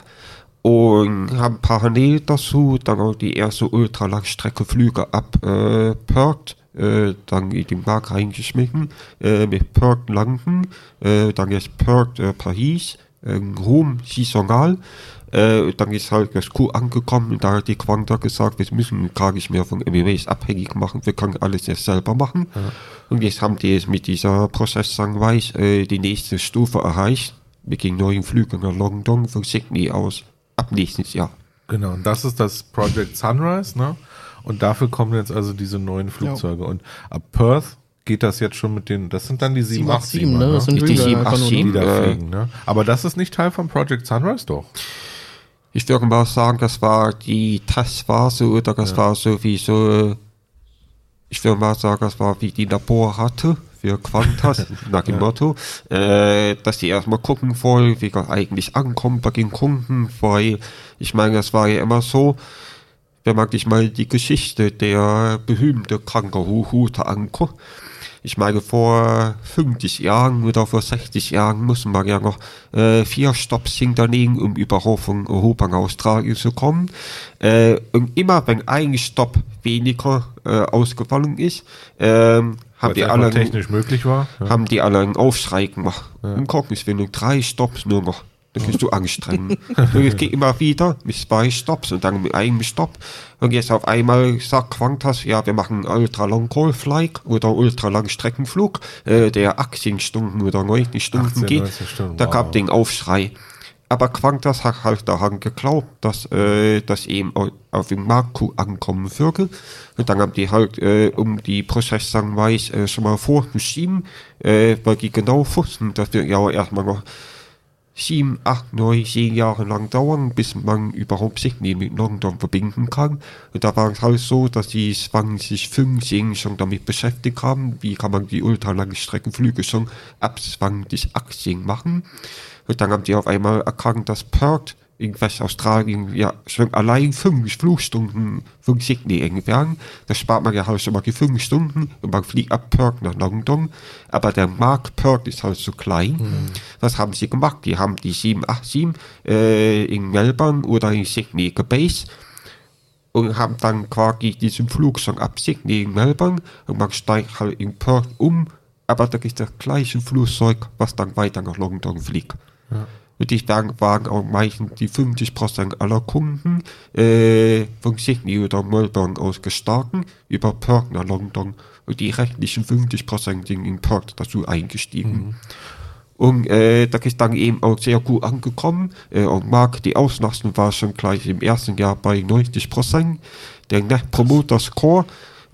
und haben parallel dazu dann auch die erste Ultralangstrecke-Flüge ab Perth dann in den Markt reingeschmissen, mit Perth landen, dann jetzt Perth Paris, Rom saisonal, dann ist halt das Coup angekommen und da hat die Qantas gesagt, wir müssen gar nicht mehr von Emirates abhängig machen, wir können alles jetzt selber machen. Ja. Und jetzt haben die es mit dieser Prozessangweise die nächste Stufe erreicht, mit den neuen Flügen nach London von Sydney aus ab nächstes Jahr. Genau, und das ist das Project Sunrise, ne? Und dafür kommen jetzt also diese neuen Flugzeuge. Ja. Und ab Perth geht das jetzt schon mit den, das sind dann die 787, ne? Das sind die 787, die da fliegen, ne? Aber das ist nicht Teil von Project Sunrise, doch? Ich würde mal sagen, das war die Testphase oder das war sowieso, ich würde mal sagen, das war wie die Labor hatte für Qantas, nach dem Motto, dass die erstmal gucken wollen, wie das eigentlich ankommt bei den Kunden, weil ich meine, das war ja immer so, wenn man sich mal die Geschichte der berühmten Kangaroo-Route anguckt. Ich meine, vor 50 Jahren oder vor 60 Jahren musste man ja noch 4 Stopps hinterlegen, um überhaupt von Europa nach Australien zu kommen. Und immer, wenn ein Stopp weniger ausgefallen ist, haben die alle technisch möglich war, haben die alle einen Aufschrei gemacht. Im Cockpit nur 3 Stopps nur noch. Dann kannst du anstrengen. Und es geht immer wieder mit 2 Stops und dann mit einem Stopp. Und jetzt auf einmal sagt Qantas, ja, wir machen Ultra-Long-Haul-Flight oder Ultra-Lang-Streckenflug, der 18 Stunden oder 19 Stunden geht. Da gab den Aufschrei. Aber Qantas hat halt daran geglaubt, dass das eben auf dem Markt ankommen würde. Und dann haben die halt, um die Prozessangweise schon mal vorzuschieben, weil die genau wussten, dass wir ja erstmal noch 7, 8, 9, 10 Jahre lang dauern, bis man überhaupt Sydney mit London verbinden kann. Und da war es halt so, dass die 2015 schon damit beschäftigt haben, wie kann man die ultralangen Streckenflüge schon ab 2018 machen. Und dann haben die auf einmal erkannt, dass Perth in Westaustralien ja schon allein 5 Flugstunden von Sydney entfernt. Das spart man ja halt schon mal die 5 Stunden und man fliegt ab Perth nach London. Aber der Markt Perth ist halt so klein. Was haben sie gemacht? Die haben die 787 in Melbourne oder in Sydney gebased und haben dann quasi diesen Flug schon ab Sydney in Melbourne und man steigt halt in Perth um, aber da ist das gleiche Flugzeug, was dann weiter nach London fliegt. Ja. Und die waren auch meistens die 50% aller Kunden von Sydney oder Melbourne aus gestartet, über Perth nach London. Und die restlichen 50% sind in Perth dazu eingestiegen. Und das ist dann eben auch sehr gut angekommen. Und die Auslastung war schon gleich im ersten Jahr bei 90%. Der Net Promoter Score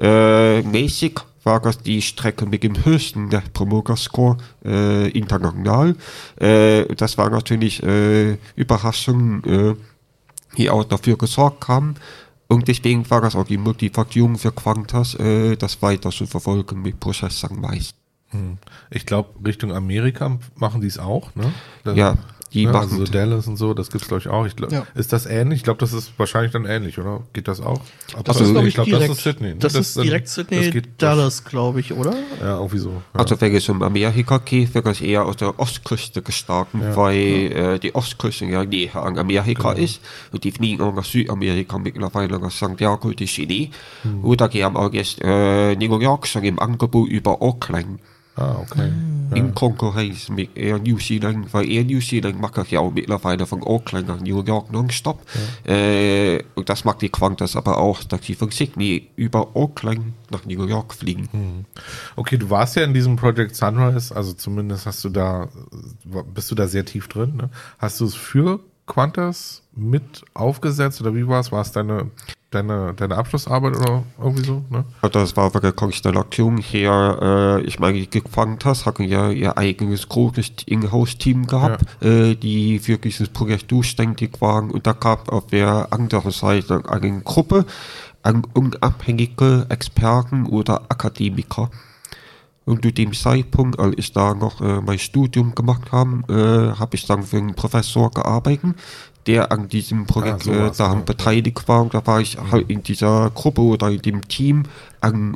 mäßig war das die Strecke mit dem höchsten Net Promoter Score international. Das war natürlich Überraschung, die auch dafür gesorgt haben. Und deswegen war das auch die Motivation für Qantas, das weiter zu verfolgen mit Prozessangweise. Ich glaube, Richtung Amerika machen die es auch, ne? Ja, die machen also so Dallas und so, das gibt's glaube ich auch. Ist das ähnlich? Ich glaube, das ist wahrscheinlich dann ähnlich, oder? Geht das auch? Das ist, ich glaube, das ist Sydney. Das ist direkt Sydney, Dallas, glaube ich, oder? Ja, irgendwie so. Ja. Also wenn es um Amerika geht, wird es eher aus der Ostküste gestartet, weil die Ostküste ja näher an Amerika ist. Und die fliegen auch nach Südamerika mittlerweile nach Santiago de Chile. Oder die haben auch jetzt New York schon im Angebot über Auckland. Okay. In Konkurrenz mit Air New Zealand, weil Air New Zealand macht ja auch mittlerweile von Auckland nach New York nonstop. Und das macht die Qantas aber auch, dass sie von Sydney über Auckland nach New York fliegen. Okay, du warst ja in diesem Project Sunrise, also zumindest bist du da sehr tief drin, ne? Hast du es für Qantas mit aufgesetzt oder wie war es? War es deine Abschlussarbeit oder irgendwie so? Ne? Das war bei der Konstellation her, ich meine, die Qantas hatten ja ihr eigenes großes Inhouse-Team gehabt, die für dieses Projekt zuständig waren, und da gab auf der anderen Seite eine Gruppe an unabhängige Experten oder Akademiker. Und zu dem Zeitpunkt, als ich da noch mein Studium gemacht habe, habe ich dann für einen Professor gearbeitet, der an diesem Projekt daran beteiligt war. Und da war ich halt in dieser Gruppe oder in dem Team an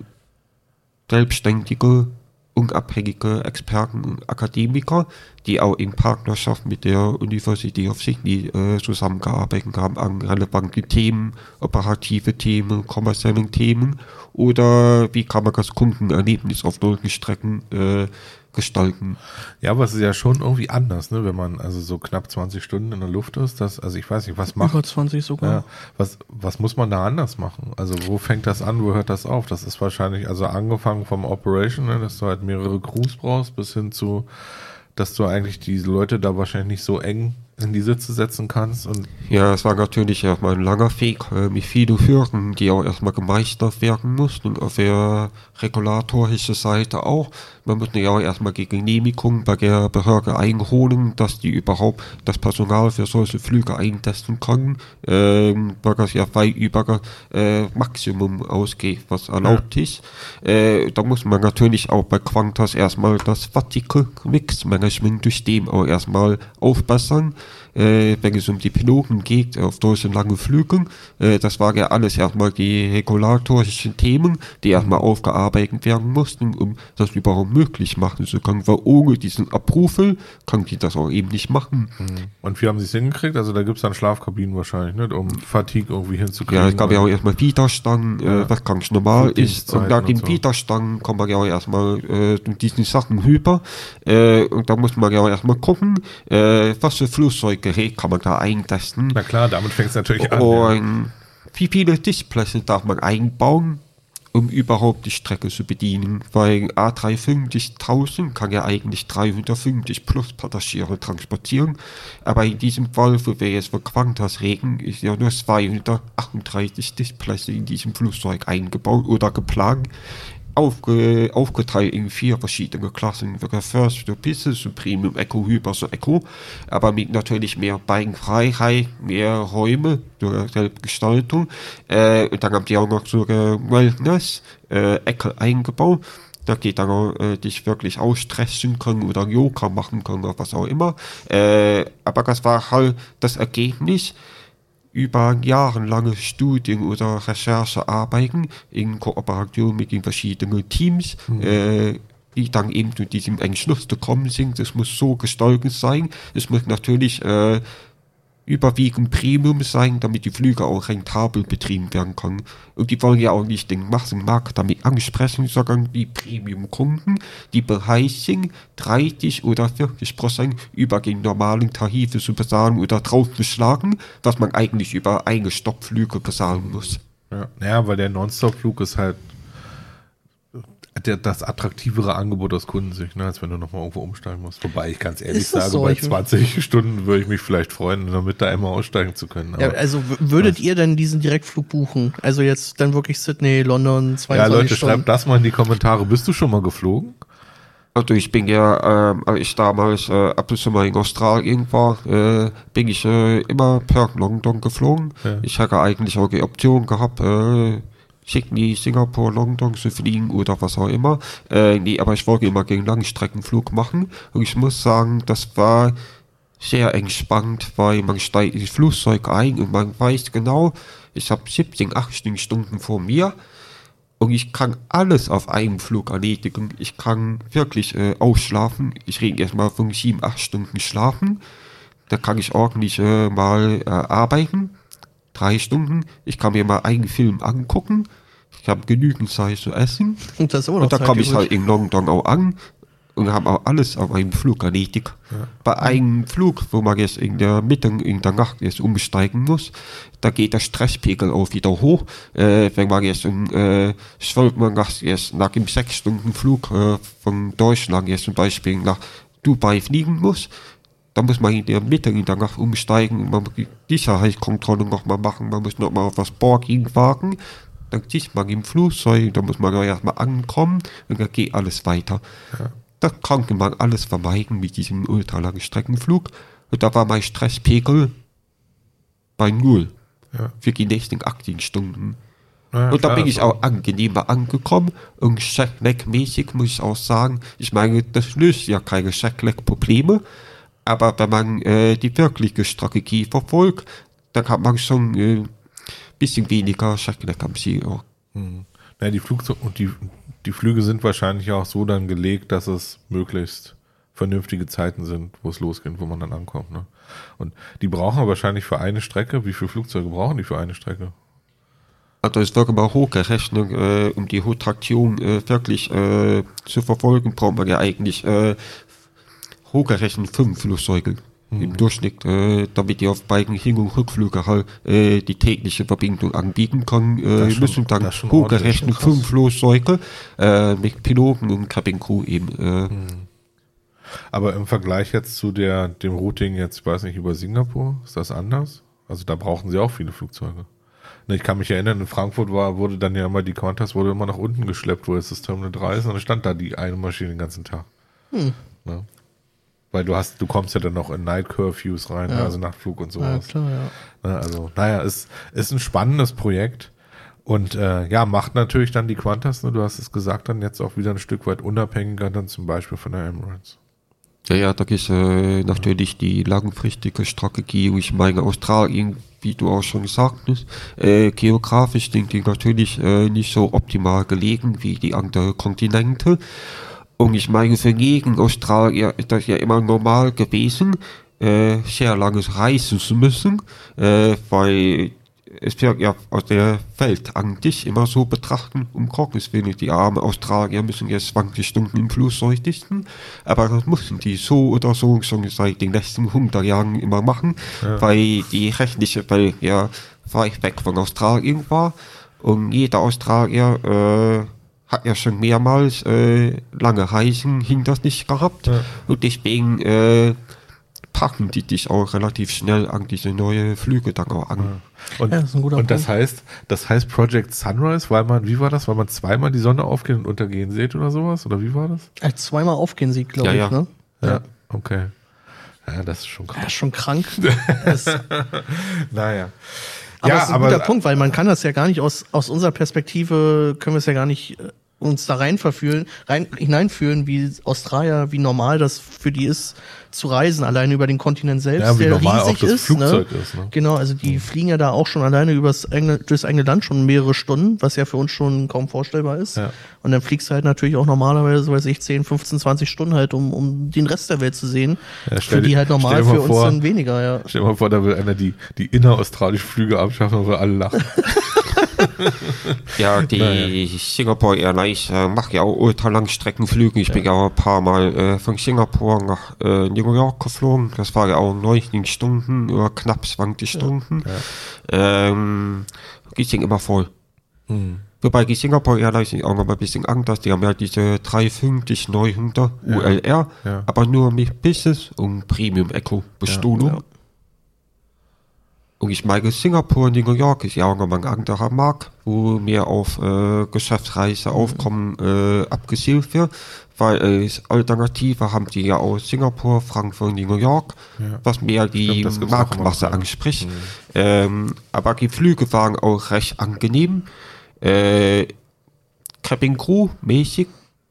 selbstständige, unabhängige Experten und Akademiker, die auch in Partnerschaft mit der University of Sydney zusammengearbeitet haben an relevanten Themen, operative Themen, kommerziellen Themen oder wie kann man das Kundenerlebnis auf solchen Strecken gestalten. Ja, aber es ist ja schon irgendwie anders, ne, wenn man also so knapp 20 Stunden in der Luft ist, also ich weiß nicht, was macht... Über 20 sogar. Ja, was muss man da anders machen? Also wo fängt das an, wo hört das auf? Das ist wahrscheinlich, also angefangen vom Operation, ne, dass du halt mehrere Crews brauchst, bis hin zu, dass du eigentlich die Leute da wahrscheinlich nicht so eng in die Sitze setzen kannst. Und ja, es war natürlich auch mal ein langer Weg mit vielen Hürden, die auch erstmal gemeistert werden mussten, und auf der regulatorischen Seite auch. Man musste ja auch erstmal die Genehmigung bei der Behörde einholen, dass die überhaupt das Personal für solche Flüge eintesten können, weil das ja weit über Maximum ausgeht, was erlaubt ist. Da muss man natürlich auch bei Qantas erstmal das Vertical Mix Management System auch erstmal aufbessern. Wenn es um die Piloten geht, auf solchen langen Flügen, das war ja alles erstmal die regulatorischen Themen, die erstmal aufgearbeitet werden mussten, um das überhaupt möglich machen zu können, weil ohne diesen Approval kann die das auch eben nicht machen. Und wie haben sie es hingekriegt? Also da gibt es dann Schlafkabinen wahrscheinlich, nicht? Um Fatigue irgendwie hinzukriegen. Ja, es gab ja auch erstmal Widerstand, was ganz normal ist, und nach dem Widerstand kommt man ja auch erstmal diesen Sachen rüber, und da muss man ja auch erstmal gucken, was für Fluss Flugzeuggerät kann man da eintesten. Na klar, damit fängt es natürlich an. Und wie viele Displays darf man einbauen, um überhaupt die Strecke zu bedienen? Weil A350.000 kann ja eigentlich 350 plus Passagiere transportieren, aber in diesem Fall, wo wir jetzt von Qantas reden, ist ja nur 238 Displays in diesem Flugzeug eingebaut oder geplant. Aufgeteilt in 4 verschiedene Klassen, First, Business, Premium, Eco, Hyper, so Eco, aber mit natürlich mehr Beinfreiheit, mehr Räume durch Gestaltung. Und dann haben die auch noch so Wellness, Ecke eingebaut. Da geht dann auch, dich wirklich ausstressen können oder Yoga machen können oder was auch immer. Aber das war halt das Ergebnis über jahrelange Studien oder Recherchearbeiten in Kooperation mit den verschiedenen Teams, die dann eben zu diesem Entschluss gekommen sind. Es muss so gestaltet sein. Es muss natürlich überwiegend Premium sein, damit die Flüge auch rentabel betrieben werden können. Und die wollen ja auch nicht den Massenmarkt damit ansprechen, sondern die Premium-Kunden, die bereit sind, 30 oder 40% über den normalen Tarife zu bezahlen oder draufzuschlagen, was man eigentlich über eine Stoppflüge bezahlen muss. Ja, weil der Non-Stop-Flug ist halt das attraktivere Angebot aus Kundensicht, ne, als wenn du nochmal irgendwo umsteigen musst. Wobei ich ganz ehrlich sage, so? Bei 20 Stunden würde ich mich vielleicht freuen, damit da einmal aussteigen zu können. Aber ja, also würdet ihr denn diesen Direktflug buchen? Also jetzt dann wirklich Sydney, London, 22 Ja, Leute, Stunden? schreibt das mal in die Kommentare. Bist du schon mal geflogen? Also ich bin ja, als ich damals ab und zu mal in Australien war, bin ich immer per London geflogen. Ja. Ich hatte eigentlich auch die Option gehabt, Sydney, Singapur, London zu fliegen oder was auch immer. Nee, aber ich wollte immer den Langstreckenflug machen. Und ich muss sagen, das war sehr entspannt, weil man steigt ins Flugzeug ein und man weiß genau, ich habe 17, 18 Stunden vor mir und ich kann alles auf einem Flug erledigen. Ich kann wirklich ausschlafen. Ich rede erstmal von 7, 8 Stunden schlafen. Da kann ich ordentlich mal arbeiten. 3 Stunden. Ich kann mir mal einen Film angucken. Ich habe genügend Zeit zu essen. Und da komme ich halt in London auch an und habe auch alles auf einem Flug erledigt. Ja. Bei einem Flug, wo man jetzt in der Mitte, in der Nacht jetzt umsteigen muss, da geht der Stresspegel auch wieder hoch. Wenn man jetzt nach dem 6-Stunden-Flug von Deutschland jetzt zum Beispiel nach Dubai fliegen muss, da muss man in der Mitte in der Nacht umsteigen und man muss die Sicherheitskontrolle nochmal machen, man muss nochmal auf das Boarding warten, dann sitzt man im Flugzeug, da muss man erstmal ankommen und dann geht alles weiter. Ja. Das kann man alles vermeiden mit diesem ultralangen Streckenflug und da war mein Stresspegel bei 0 für die nächsten 18 Stunden. Ja, und da bin ich auch angenehmer angekommen und Jetlag-mäßig muss ich auch sagen, ich meine, das löst ja keine Jetlag-Probleme, aber wenn man die wirkliche Strategie verfolgt, dann hat man schon ein bisschen weniger Jetlag am Ziel. Ja, die Flüge sind wahrscheinlich auch so dann gelegt, dass es möglichst vernünftige Zeiten sind, wo es losgeht, wo man dann ankommt. Ne? Und die brauchen wahrscheinlich für eine Strecke, wie viele Flugzeuge brauchen die für eine Strecke? Also es wird immer hochgerechnet, um die Rotation wirklich zu verfolgen, braucht man ja eigentlich hochgerechnet 5 Flugzeuge im Durchschnitt, damit die auf beiden Hin- und Rückflüge halt die tägliche Verbindung anbieten können. Müssen dann hochgerechnet 5 Flugzeuge mit Piloten und Cabin Crew eben. Aber im Vergleich jetzt zu dem Routing jetzt, ich weiß nicht, über Singapur, ist das anders? Also da brauchen sie auch viele Flugzeuge. Ich kann mich erinnern, in Frankfurt wurde dann ja immer die Qantas wurde immer nach unten geschleppt, wo jetzt das Terminal 3 ist, und dann stand da die eine Maschine den ganzen Tag. Ne? Weil du kommst ja dann noch in Night Curfews rein, also Nachtflug und sowas. Ja, klar, ja. Also, naja, ist ein spannendes Projekt und macht natürlich dann die Qantas, ne, du hast es gesagt, dann jetzt auch wieder ein Stück weit unabhängiger dann zum Beispiel von der Emirates. Ja, da ist natürlich die langfristige Strategie. Ich meine, Australien, wie du auch schon sagtest, geografisch sind die natürlich nicht so optimal gelegen wie die anderen Kontinente. Und ich meine, für jeden Australier ist das ja immer normal gewesen, sehr langes reisen zu müssen, weil es wird ja aus der Welt eigentlich immer so betrachten, um Gottes Willen, die armen Australier müssen jetzt 20 Stunden im Flugzeug dichten, aber das mussten die so oder so schon seit den letzten 100 Jahren immer machen, weil die rechtliche Welt ja weit weg von Australien war und jeder Australier hat ja schon mehrmals lange Reisen hinter sich gehabt und deswegen packen die dich auch relativ schnell an diese neue Flüge dann auch an. Und, das ist ein guter und Punkt. das heißt Project Sunrise, wie war das? Weil man zweimal die Sonne aufgehen und untergehen sieht oder sowas? Oder wie war das? Zweimal aufgehen sieht, glaube ich, ne? Ja, okay. Ja, das ist schon krass. Ja, schon krank. Naja. Aber Ja, das ist ein guter Punkt, weil man kann das ja gar nicht aus unserer Perspektive, können wir es ja gar nicht uns da hineinfühlen, wie Australier, wie normal das für die ist, zu reisen, alleine über den Kontinent selbst, ja, wie der normal riesig auch das ist. Flugzeug Ne? ist, ne? Genau, also die fliegen ja da auch schon alleine durchs eigene Land schon mehrere Stunden, was ja für uns schon kaum vorstellbar ist. Ja. Und dann fliegst du halt natürlich auch normalerweise, so weiß ich, 10, 15, 20 Stunden halt, um den Rest der Welt zu sehen. Ja, für die halt normal, für uns dann weniger, ja. Stell dir mal vor, da will einer die inneraustralischen Flüge abschaffen und wir alle lachen. Ja, die Singapore Airlines macht ja auch ultralangstreckenflüge. Ich bin ja auch ein paar Mal von Singapur nach New York geflogen. Das war ja auch 19 Stunden oder knapp 20 Stunden. Die sind immer voll. Wobei die Singapore Airlines sind auch noch mal ein bisschen anders. Die haben ja diese 350-900 ULR, aber nur mit Business und Premium Eco Bestuhlung. Ja. Und ich meine, Singapur und New York ist ja auch nochmal ein anderer Markt, wo mehr auf Geschäftsreise aufkommen abgezielt wird, weil als Alternative haben die ja auch Singapur, Frankfurt und New York, was mehr die Marktmasse anspricht. Aber die Flüge waren auch recht angenehm. Cabin Crew mäßig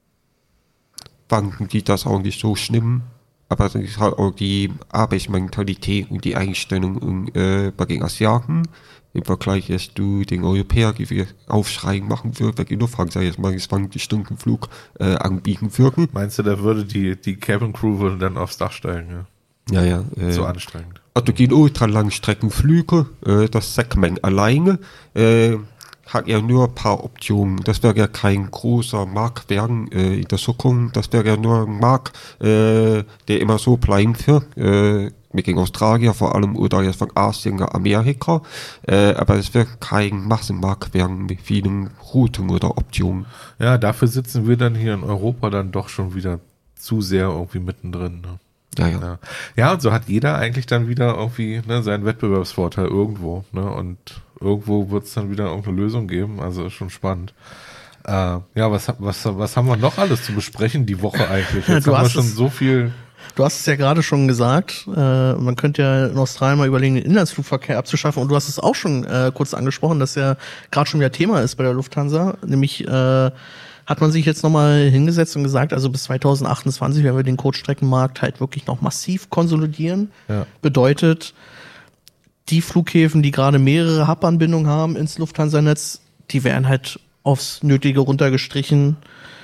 fanden die das auch nicht so schlimm. Aber das ist halt auch die Arbeitsmentalität und die Einstellung bei den Asiaten. Im Vergleich, dass du den Europäer die Aufschreien machen würdest, wenn die Lufthansa jetzt mal 20-Stunden-Flug anbieten würden. Meinst du, da würde die Cabin Crew würde dann aufs Dach steigen? Ja. So anstrengend. Also die Ultralangstreckenflüge, das Segment alleine, hat ja nur ein paar Optionen. Das wäre ja kein großer Markt werden in der Zukunft. Das wäre ja nur ein Markt, der immer so bleiben wird. Mit den Australier vor allem oder jetzt von Asien nach Amerika. Aber es wird kein Massenmarkt werden mit vielen Routen oder Optionen. Ja, dafür sitzen wir dann hier in Europa dann doch schon wieder zu sehr irgendwie mittendrin. Ne? Ja, und so hat jeder eigentlich dann wieder irgendwie seinen Wettbewerbsvorteil irgendwo. Ne? Und irgendwo wird es dann wieder irgendeine Lösung geben. Also ist schon spannend. Ja, was haben wir noch alles zu besprechen die Woche eigentlich? Jetzt haben wir schon so viel. Du hast es ja gerade schon gesagt, man könnte ja in Australien mal überlegen, den Inlandsflugverkehr abzuschaffen. Und du hast es auch schon kurz angesprochen, dass ja gerade schon wieder Thema ist bei der Lufthansa. Nämlich hat man sich jetzt nochmal hingesetzt und gesagt, also bis 2028 werden wir den Kurzstreckenmarkt halt wirklich noch massiv konsolidieren. Ja. Bedeutet, die Flughäfen, die gerade mehrere Hub-Anbindungen haben ins Lufthansa-Netz, die werden halt aufs Nötige runtergestrichen,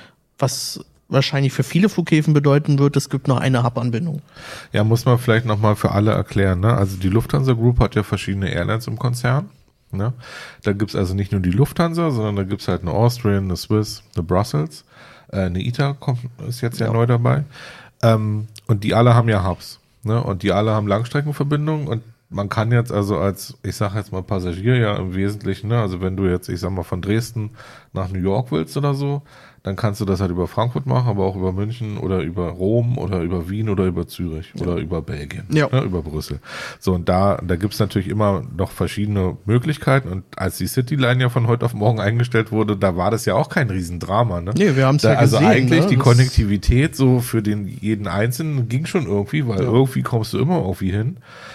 was wahrscheinlich für viele Flughäfen bedeuten wird, es gibt noch eine Hub-Anbindung. Ja, muss man vielleicht nochmal für alle erklären. Ne? Also die Lufthansa Group hat ja verschiedene Airlines im Konzern. Ne? Da gibt's also nicht nur die Lufthansa, sondern da gibt's halt eine Austrian, eine Swiss, eine Brussels, eine ITA ist jetzt ja neu dabei. Und die alle haben ja Hubs. Ne? Und die alle haben Langstreckenverbindungen und man kann jetzt also als, ich sage jetzt mal Passagier ja im Wesentlichen, ne? Also wenn du jetzt, ich sag mal von Dresden nach New York willst oder so, dann kannst du das halt über Frankfurt machen, aber auch über München oder über Rom oder über Wien oder über Zürich oder über Belgien, ne? Über Brüssel. So, und da gibt's natürlich immer noch verschiedene Möglichkeiten und als die Cityline ja von heute auf morgen eingestellt wurde, da war das ja auch kein Riesendrama, ne? Nee, wir haben es ja also gesehen. Also eigentlich ne? die Konnektivität so für jeden Einzelnen ging schon irgendwie, weil irgendwie kommst du immer irgendwie hin.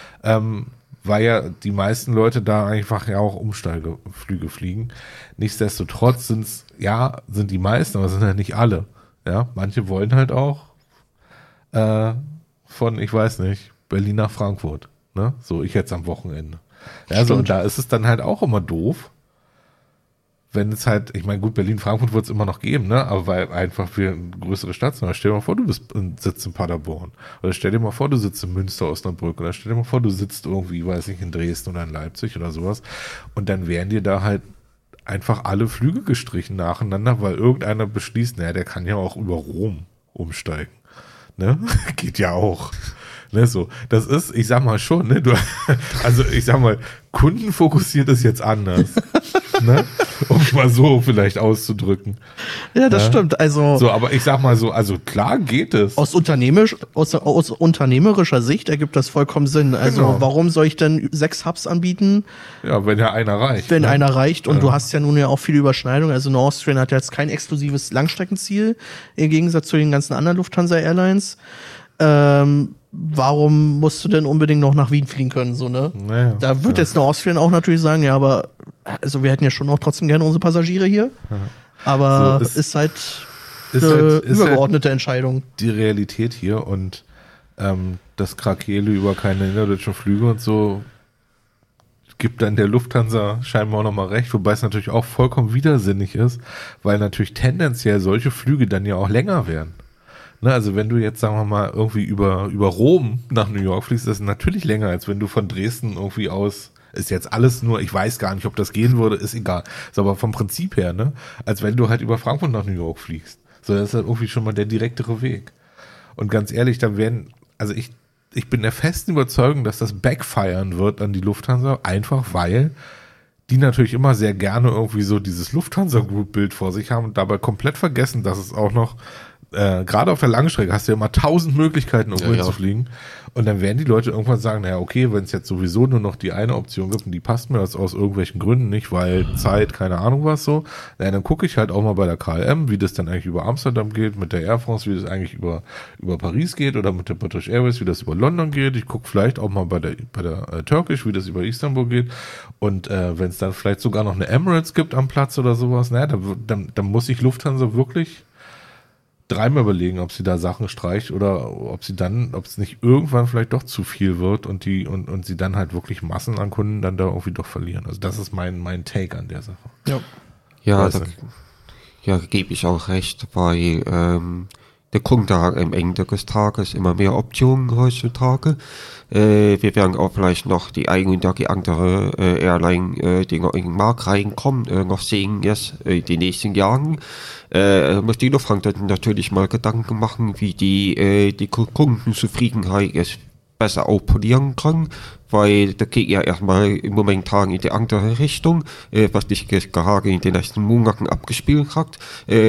Weil ja die meisten Leute da einfach ja auch Umsteigeflüge fliegen. Nichtsdestotrotz sind die meisten, aber sind ja nicht alle. Ja, manche wollen halt auch von, ich weiß nicht, Berlin nach Frankfurt. Ne? So, ich jetzt am Wochenende. Ja, so, und da ist es dann halt auch immer doof, wenn es halt, ich meine, gut, Berlin-Frankfurt wird es immer noch geben, ne? Aber weil einfach wir eine größere Stadt sind. Stell dir mal vor, du sitzt in Paderborn. Oder stell dir mal vor, du sitzt in Münster, Osnabrück. Oder stell dir mal vor, du sitzt irgendwie, weiß ich, in Dresden oder in Leipzig oder sowas. Und dann wären dir da halt einfach alle Flüge gestrichen nacheinander, weil irgendeiner beschließt, naja, der kann ja auch über Rom umsteigen. Ne? Geht ja auch. Ne, so. Das ist, ich sag mal schon, ne, also ich sag mal, kundenfokussiert ist jetzt anders. Ne? Um es mal so vielleicht auszudrücken. Ja, das stimmt. Also so, aber ich sag mal so, also klar geht es. Aus unternehmerischer Sicht ergibt das vollkommen Sinn. Also Genau. warum soll ich denn 6 Hubs anbieten? Ja, wenn ja einer reicht. Wenn ne? einer reicht und du hast ja nun ja auch viele Überschneidungen. Also eine Austrian hat ja jetzt kein exklusives Langstreckenziel im Gegensatz zu den ganzen anderen Lufthansa Airlines. Warum musst du denn unbedingt noch nach Wien fliegen können, so, ne? Naja, Da wird jetzt eine Austrian auch natürlich sagen, ja, aber also wir hätten ja schon auch trotzdem gerne unsere Passagiere hier. Aber So, ist halt ist eine halt übergeordnete Entscheidung. die Realität hier und das Krakele über keine innerdeutschen Flüge und so gibt dann der Lufthansa scheinbar auch nochmal recht, wobei es natürlich auch vollkommen widersinnig ist, weil natürlich tendenziell solche Flüge dann ja auch länger werden. Ne, also wenn du jetzt, sagen wir mal, irgendwie über Rom nach New York fliegst, das ist natürlich länger, als wenn du von Dresden irgendwie aus, ist jetzt alles nur, ich weiß gar nicht, ob das gehen würde, ist egal. Ist aber vom Prinzip her, ne, als wenn du halt über Frankfurt nach New York fliegst. So, das ist halt irgendwie schon mal der direktere Weg. Und ganz ehrlich, dann werden, also ich bin der festen Überzeugung, dass das backfiren wird an die Lufthansa, einfach weil die natürlich immer sehr gerne irgendwie so dieses Lufthansa-Group-Bild vor sich haben und dabei komplett vergessen, dass es auch noch gerade auf der Langstrecke hast du ja immer 1000 Möglichkeiten, irgendwo hinzufliegen. Und dann werden die Leute irgendwann sagen, naja, okay, wenn es jetzt sowieso nur noch die eine Option gibt und die passt mir aus irgendwelchen Gründen nicht, weil Zeit, keine Ahnung was so, naja, dann gucke ich halt auch mal bei der KLM, wie das dann eigentlich über Amsterdam geht, mit der Air France, wie das eigentlich über Paris geht oder mit der British Airways, wie das über London geht. Ich gucke vielleicht auch mal bei der Turkish, wie das über Istanbul geht. Und wenn es dann vielleicht sogar noch eine Emirates gibt am Platz oder sowas, naja, dann muss ich Lufthansa wirklich dreimal überlegen, ob sie da Sachen streicht oder ob es nicht irgendwann vielleicht doch zu viel wird und sie dann halt wirklich Massen an Kunden dann da irgendwie doch verlieren. Also das ist mein Take an der Sache. Ja, da gebe ich auch recht, weil der Kunde hat am Ende des Tages immer mehr Optionen heutzutage. Wir werden auch vielleicht noch die eine oder die andere Airline, die noch in den Markt reinkommen, noch sehen jetzt in den nächsten Jahren. Muss die Lufthansa natürlich mal Gedanken machen, wie die Kundenzufriedenheit jetzt besser aufpolieren kann, weil da geht ja erstmal momentan in die andere Richtung, was sich gerade in den letzten Monaten abgespielt hat.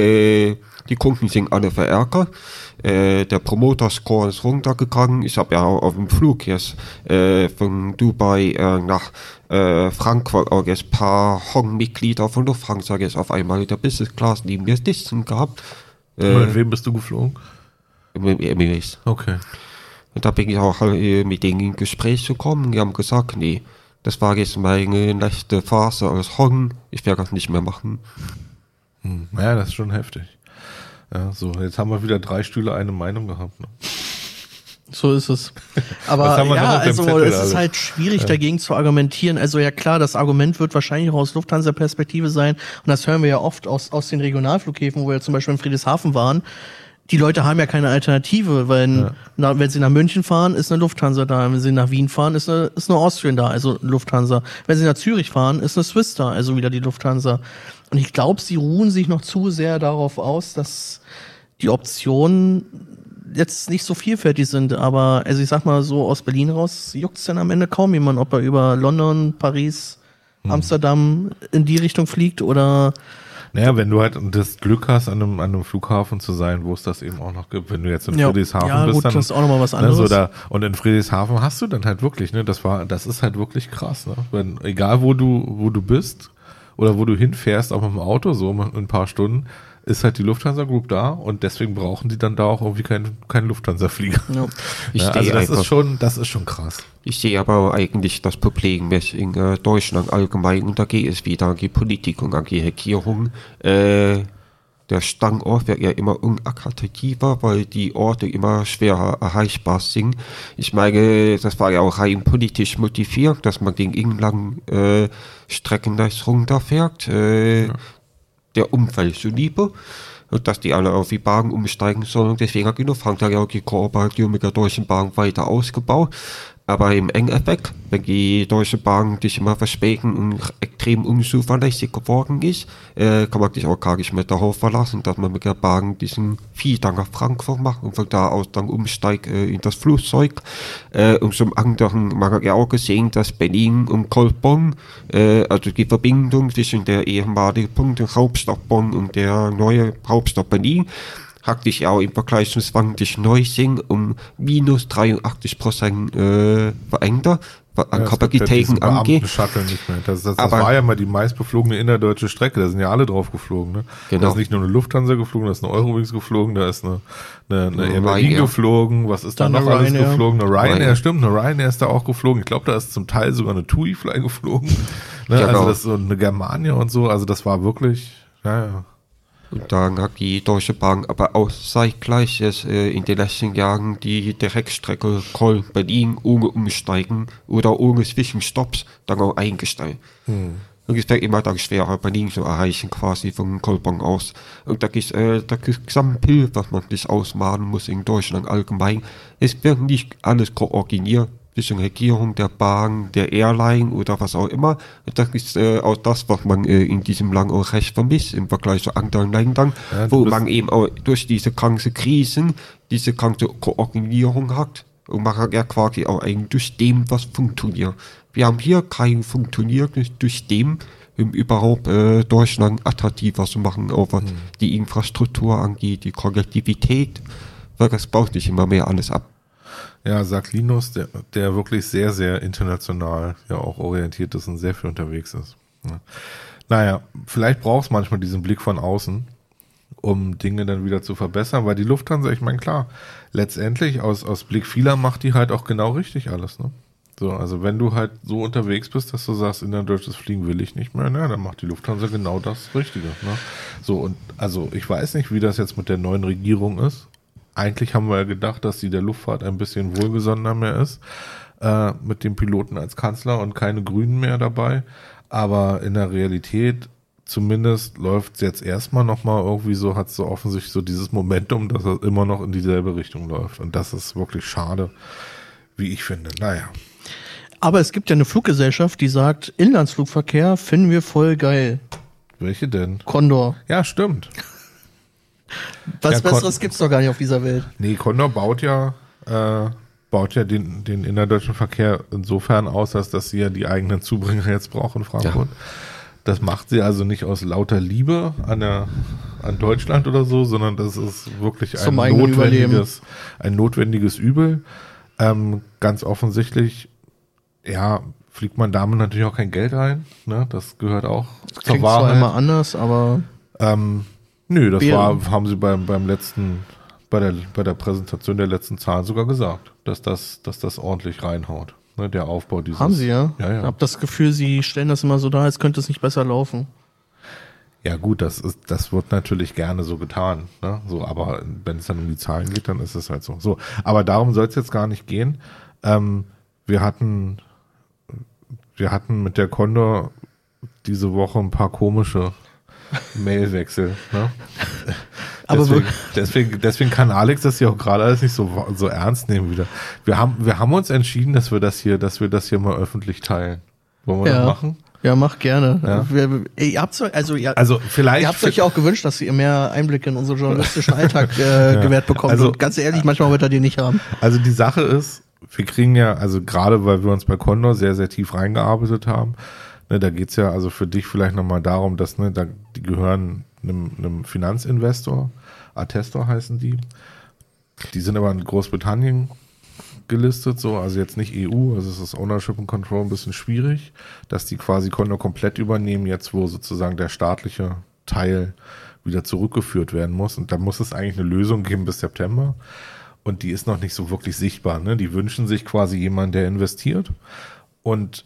Die Kunden sind alle verärgert. Der Promoter-Score ist runtergegangen. Ich habe ja auch auf dem Flug jetzt von Dubai nach Frankfurt auch jetzt ein paar Hong-Mitglieder von Lufthansa jetzt auf einmal in der Business Class neben mir sitzen gehabt. Mit wem bist du geflogen? Mit Emirates. Okay. Und da bin ich auch mit denen in Gespräch gekommen. Die haben gesagt, nee, das war jetzt meine letzte Phase als Hong. Ich werde das nicht mehr machen. Ja, das ist schon heftig. Ja, so, jetzt haben wir wieder 3 Stühle, eine Meinung gehabt. Ne? So ist es. Was Aber haben wir noch ja, auf dem also Zettel es ist alles? halt schwierig dagegen zu argumentieren. Also ja klar, das Argument wird wahrscheinlich auch aus Lufthansa-Perspektive sein. Und das hören wir ja oft aus den Regionalflughäfen, wo wir zum Beispiel in Friedrichshafen waren. Die Leute haben ja keine Alternative, weil wenn sie nach München fahren, ist eine Lufthansa da. Wenn sie nach Wien fahren, ist eine Austrian da, also Lufthansa. Wenn sie nach Zürich fahren, ist eine Swiss da, also wieder die Lufthansa. Und ich glaube, sie ruhen sich noch zu sehr darauf aus, dass die Optionen jetzt nicht so vielfältig sind. Aber also ich sag mal so, aus Berlin raus juckt's dann am Ende kaum jemand, ob er über London, Paris, Amsterdam in die Richtung fliegt oder... Naja, wenn du halt das Glück hast, an einem Flughafen zu sein, wo es das eben auch noch gibt, wenn du jetzt in Friedrichshafen bist, gut, dann, das ist auch nochmal was anderes. Und in Friedrichshafen hast du dann halt wirklich, ne, das ist halt wirklich krass, ne, wenn, egal wo du bist oder wo du hinfährst, auch mit dem Auto, so in ein paar Stunden, ist halt die Lufthansa Group da und deswegen brauchen die dann da auch irgendwie keinen Lufthansa-Flieger. Ja. Also das ist schon krass. Ich sehe aber eigentlich das Problem, was in Deutschland allgemein untergeht, ist wieder die Politik und die Regierung. Der Standort wird ja immer unattraktiver, weil die Orte immer schwerer erreichbar sind. Ich meine, das war ja auch rein politisch motiviert, dass man den Inland Strecken runterfährt. der Umwelt zuliebe, dass die alle auf die Bahn umsteigen sollen. Deswegen fängt ja auch die Kooperation mit der Deutschen Bahn weiter ausgebaut. Aber im Endeffekt, wenn die Deutsche Bahn sich immer verspäten und extrem unzuverlässig geworden ist, kann man sich auch gar nicht mehr darauf verlassen, dass man mit der Bahn diesen Vieh dann nach Frankfurt macht und von da aus dann umsteigt in das Flugzeug. Und zum anderen, man hat ja auch gesehen, dass Berlin und Köln, also die Verbindung zwischen der ehemaligen Punkt der Hauptstadt Bonn und der neue Hauptstadt Berlin, hat sich auch im Vergleich zum 2019 um minus 83% verändert, was an Kapazitäten angeht. Shuttle nicht mehr. Das war ja mal die meistbeflogene innerdeutsche Strecke, da sind ja alle drauf geflogen. Ne? Genau. Da ist nicht nur eine Lufthansa geflogen, da ist eine Eurowings geflogen, da ist eine Air Berlin geflogen, was ist da noch alles geflogen? Eine Ryanair, stimmt, eine Ryanair ist da auch geflogen. Ich glaube, da ist zum Teil sogar eine TUI-Fly geflogen. Ne? Genau. Also das ist so eine Germania und so, also das war wirklich, ja. Und dann hat die Deutsche Bahn aber auch zeitgleich in den letzten Jahren die Direktstrecke Köln-Berlin ohne Umsteigen oder ohne Zwischenstopps dann auch eingestellt. Und es wird immer dann schwerer, Berlin zu erreichen, quasi von Köln aus. Und da ist das Gesamtbild, was man sich ausmalen muss in Deutschland allgemein. Es wird nicht alles koordiniert zwischen Regierung, der Bahn, der Airline oder was auch immer. Das ist auch das, was man in diesem Land auch recht vermisst im Vergleich zu anderen Ländern, wo man eben auch durch diese ganze Krisen, diese ganze Koordinierung hat. Und man hat ja quasi auch ein System, was funktioniert. Wir haben hier kein funktionierendes System, um überhaupt Deutschland attraktiver zu machen, auch was die Infrastruktur angeht, die Konnektivität, weil das baut sich immer mehr alles ab. Ja, sagt Linus, der wirklich sehr, sehr international ja auch orientiert ist und sehr viel unterwegs ist. Ja. Naja, vielleicht braucht es manchmal diesen Blick von außen, um Dinge dann wieder zu verbessern, weil die Lufthansa, ich meine, klar, letztendlich aus Blick vieler macht die halt auch genau richtig alles, ne? So, also wenn du halt so unterwegs bist, dass du sagst, innerdeutsches Fliegen will ich nicht mehr, dann macht die Lufthansa genau das Richtige, ne? So, und also ich weiß nicht, wie das jetzt mit der neuen Regierung ist. Eigentlich haben wir ja gedacht, dass sie der Luftfahrt ein bisschen wohlgesonnener mehr ist, mit dem Piloten als Kanzler und keine Grünen mehr dabei. Aber in der Realität zumindest läuft es jetzt erstmal nochmal irgendwie so, hat es so offensichtlich so dieses Momentum, dass es immer noch in dieselbe Richtung läuft. Und das ist wirklich schade, wie ich finde. Naja. Aber es gibt ja eine Fluggesellschaft, die sagt, Inlandsflugverkehr finden wir voll geil. Welche denn? Condor. Ja, stimmt. Was Besseres gibt's doch gar nicht auf dieser Welt. Nee, Condor baut ja den innerdeutschen Verkehr insofern aus, dass sie ja die eigenen Zubringer jetzt brauchen in Frankfurt. Ja. Das macht sie also nicht aus lauter Liebe an Deutschland oder so, sondern das ist wirklich ein notwendiges Übel. Ganz offensichtlich, ja, fliegt man damit natürlich auch kein Geld ein. Ne? Das gehört auch zur Wahrheit. Zwar immer anders, aber nö, das haben sie bei der Präsentation der letzten Zahlen sogar gesagt, dass das ordentlich reinhaut. Ne, der Aufbau dieses. Haben sie ja? Ja. Ich habe das Gefühl, sie stellen das immer so dar, als könnte es nicht besser laufen. Ja gut, das wird natürlich gerne so getan. Ne? So, aber wenn es dann um die Zahlen geht, dann ist es halt so. So, aber darum soll es jetzt gar nicht gehen. Wir hatten mit der Condor diese Woche ein paar komische Mailwechsel. Ne? Aber deswegen kann Alex das ja auch gerade alles nicht so ernst nehmen wieder. Wir haben uns entschieden, dass wir das hier mal öffentlich teilen. Wollen wir das machen? Ja, mach gerne. Ja. Ihr habt euch ja auch gewünscht, dass ihr mehr Einblicke in unseren journalistischen Alltag gewährt bekommt. Also, und ganz ehrlich, manchmal wollt ihr die nicht haben. Also die Sache ist, wir kriegen ja, also gerade weil wir uns bei Condor sehr, sehr tief reingearbeitet haben, ne, da geht's ja also für dich vielleicht nochmal darum, dass die gehören einem Finanzinvestor, Attestor heißen die. Die sind aber in Großbritannien gelistet, so, also jetzt nicht EU, also es ist Ownership and Control ein bisschen schwierig, dass die quasi Condor komplett übernehmen, jetzt wo sozusagen der staatliche Teil wieder zurückgeführt werden muss. Und da muss es eigentlich eine Lösung geben bis September. Und die ist noch nicht so wirklich sichtbar. Ne? Die wünschen sich quasi jemanden, der investiert. Und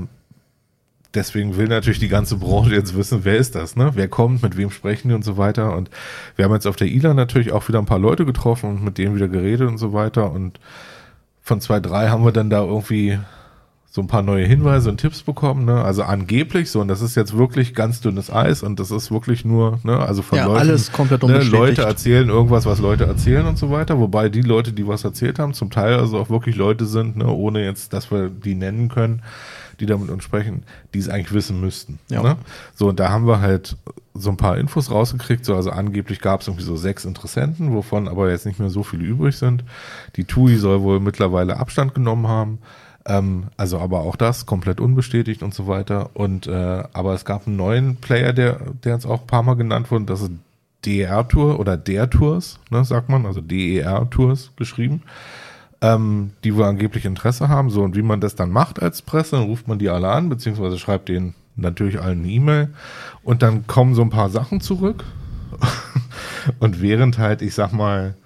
deswegen will natürlich die ganze Branche jetzt wissen, wer ist das, ne? Wer kommt, mit wem sprechen die und so weiter. Und wir haben jetzt auf der ILA natürlich auch wieder ein paar Leute getroffen und mit denen wieder geredet und so weiter. Und von 2, 3 haben wir dann da irgendwie so ein paar neue Hinweise und Tipps bekommen, ne? Also angeblich so, und das ist jetzt wirklich ganz dünnes Eis und das ist wirklich nur, ne, also von Leuten, alles komplett ne, unbestätigt. Leute erzählen irgendwas, was Leute erzählen und so weiter, wobei die Leute, die was erzählt haben, zum Teil also auch wirklich Leute sind, ne, ohne jetzt, dass wir die nennen können, die da mit uns sprechen, die es eigentlich wissen müssten. Ja. Ne? So, und da haben wir halt so ein paar Infos rausgekriegt, so, also angeblich gab es irgendwie so 6 Interessenten, wovon aber jetzt nicht mehr so viele übrig sind. Die TUI soll wohl mittlerweile Abstand genommen haben. Also aber auch das komplett unbestätigt und so weiter. Und aber es gab einen neuen Player, der jetzt auch ein paar Mal genannt wurde. Das ist DR Tour oder der Tours, ne, sagt man, also DER Tours geschrieben, die wohl angeblich Interesse haben. So, und wie man das dann macht als Presse, dann ruft man die alle an, beziehungsweise schreibt denen natürlich allen eine E-Mail und dann kommen so ein paar Sachen zurück. Und während halt, ich sag mal,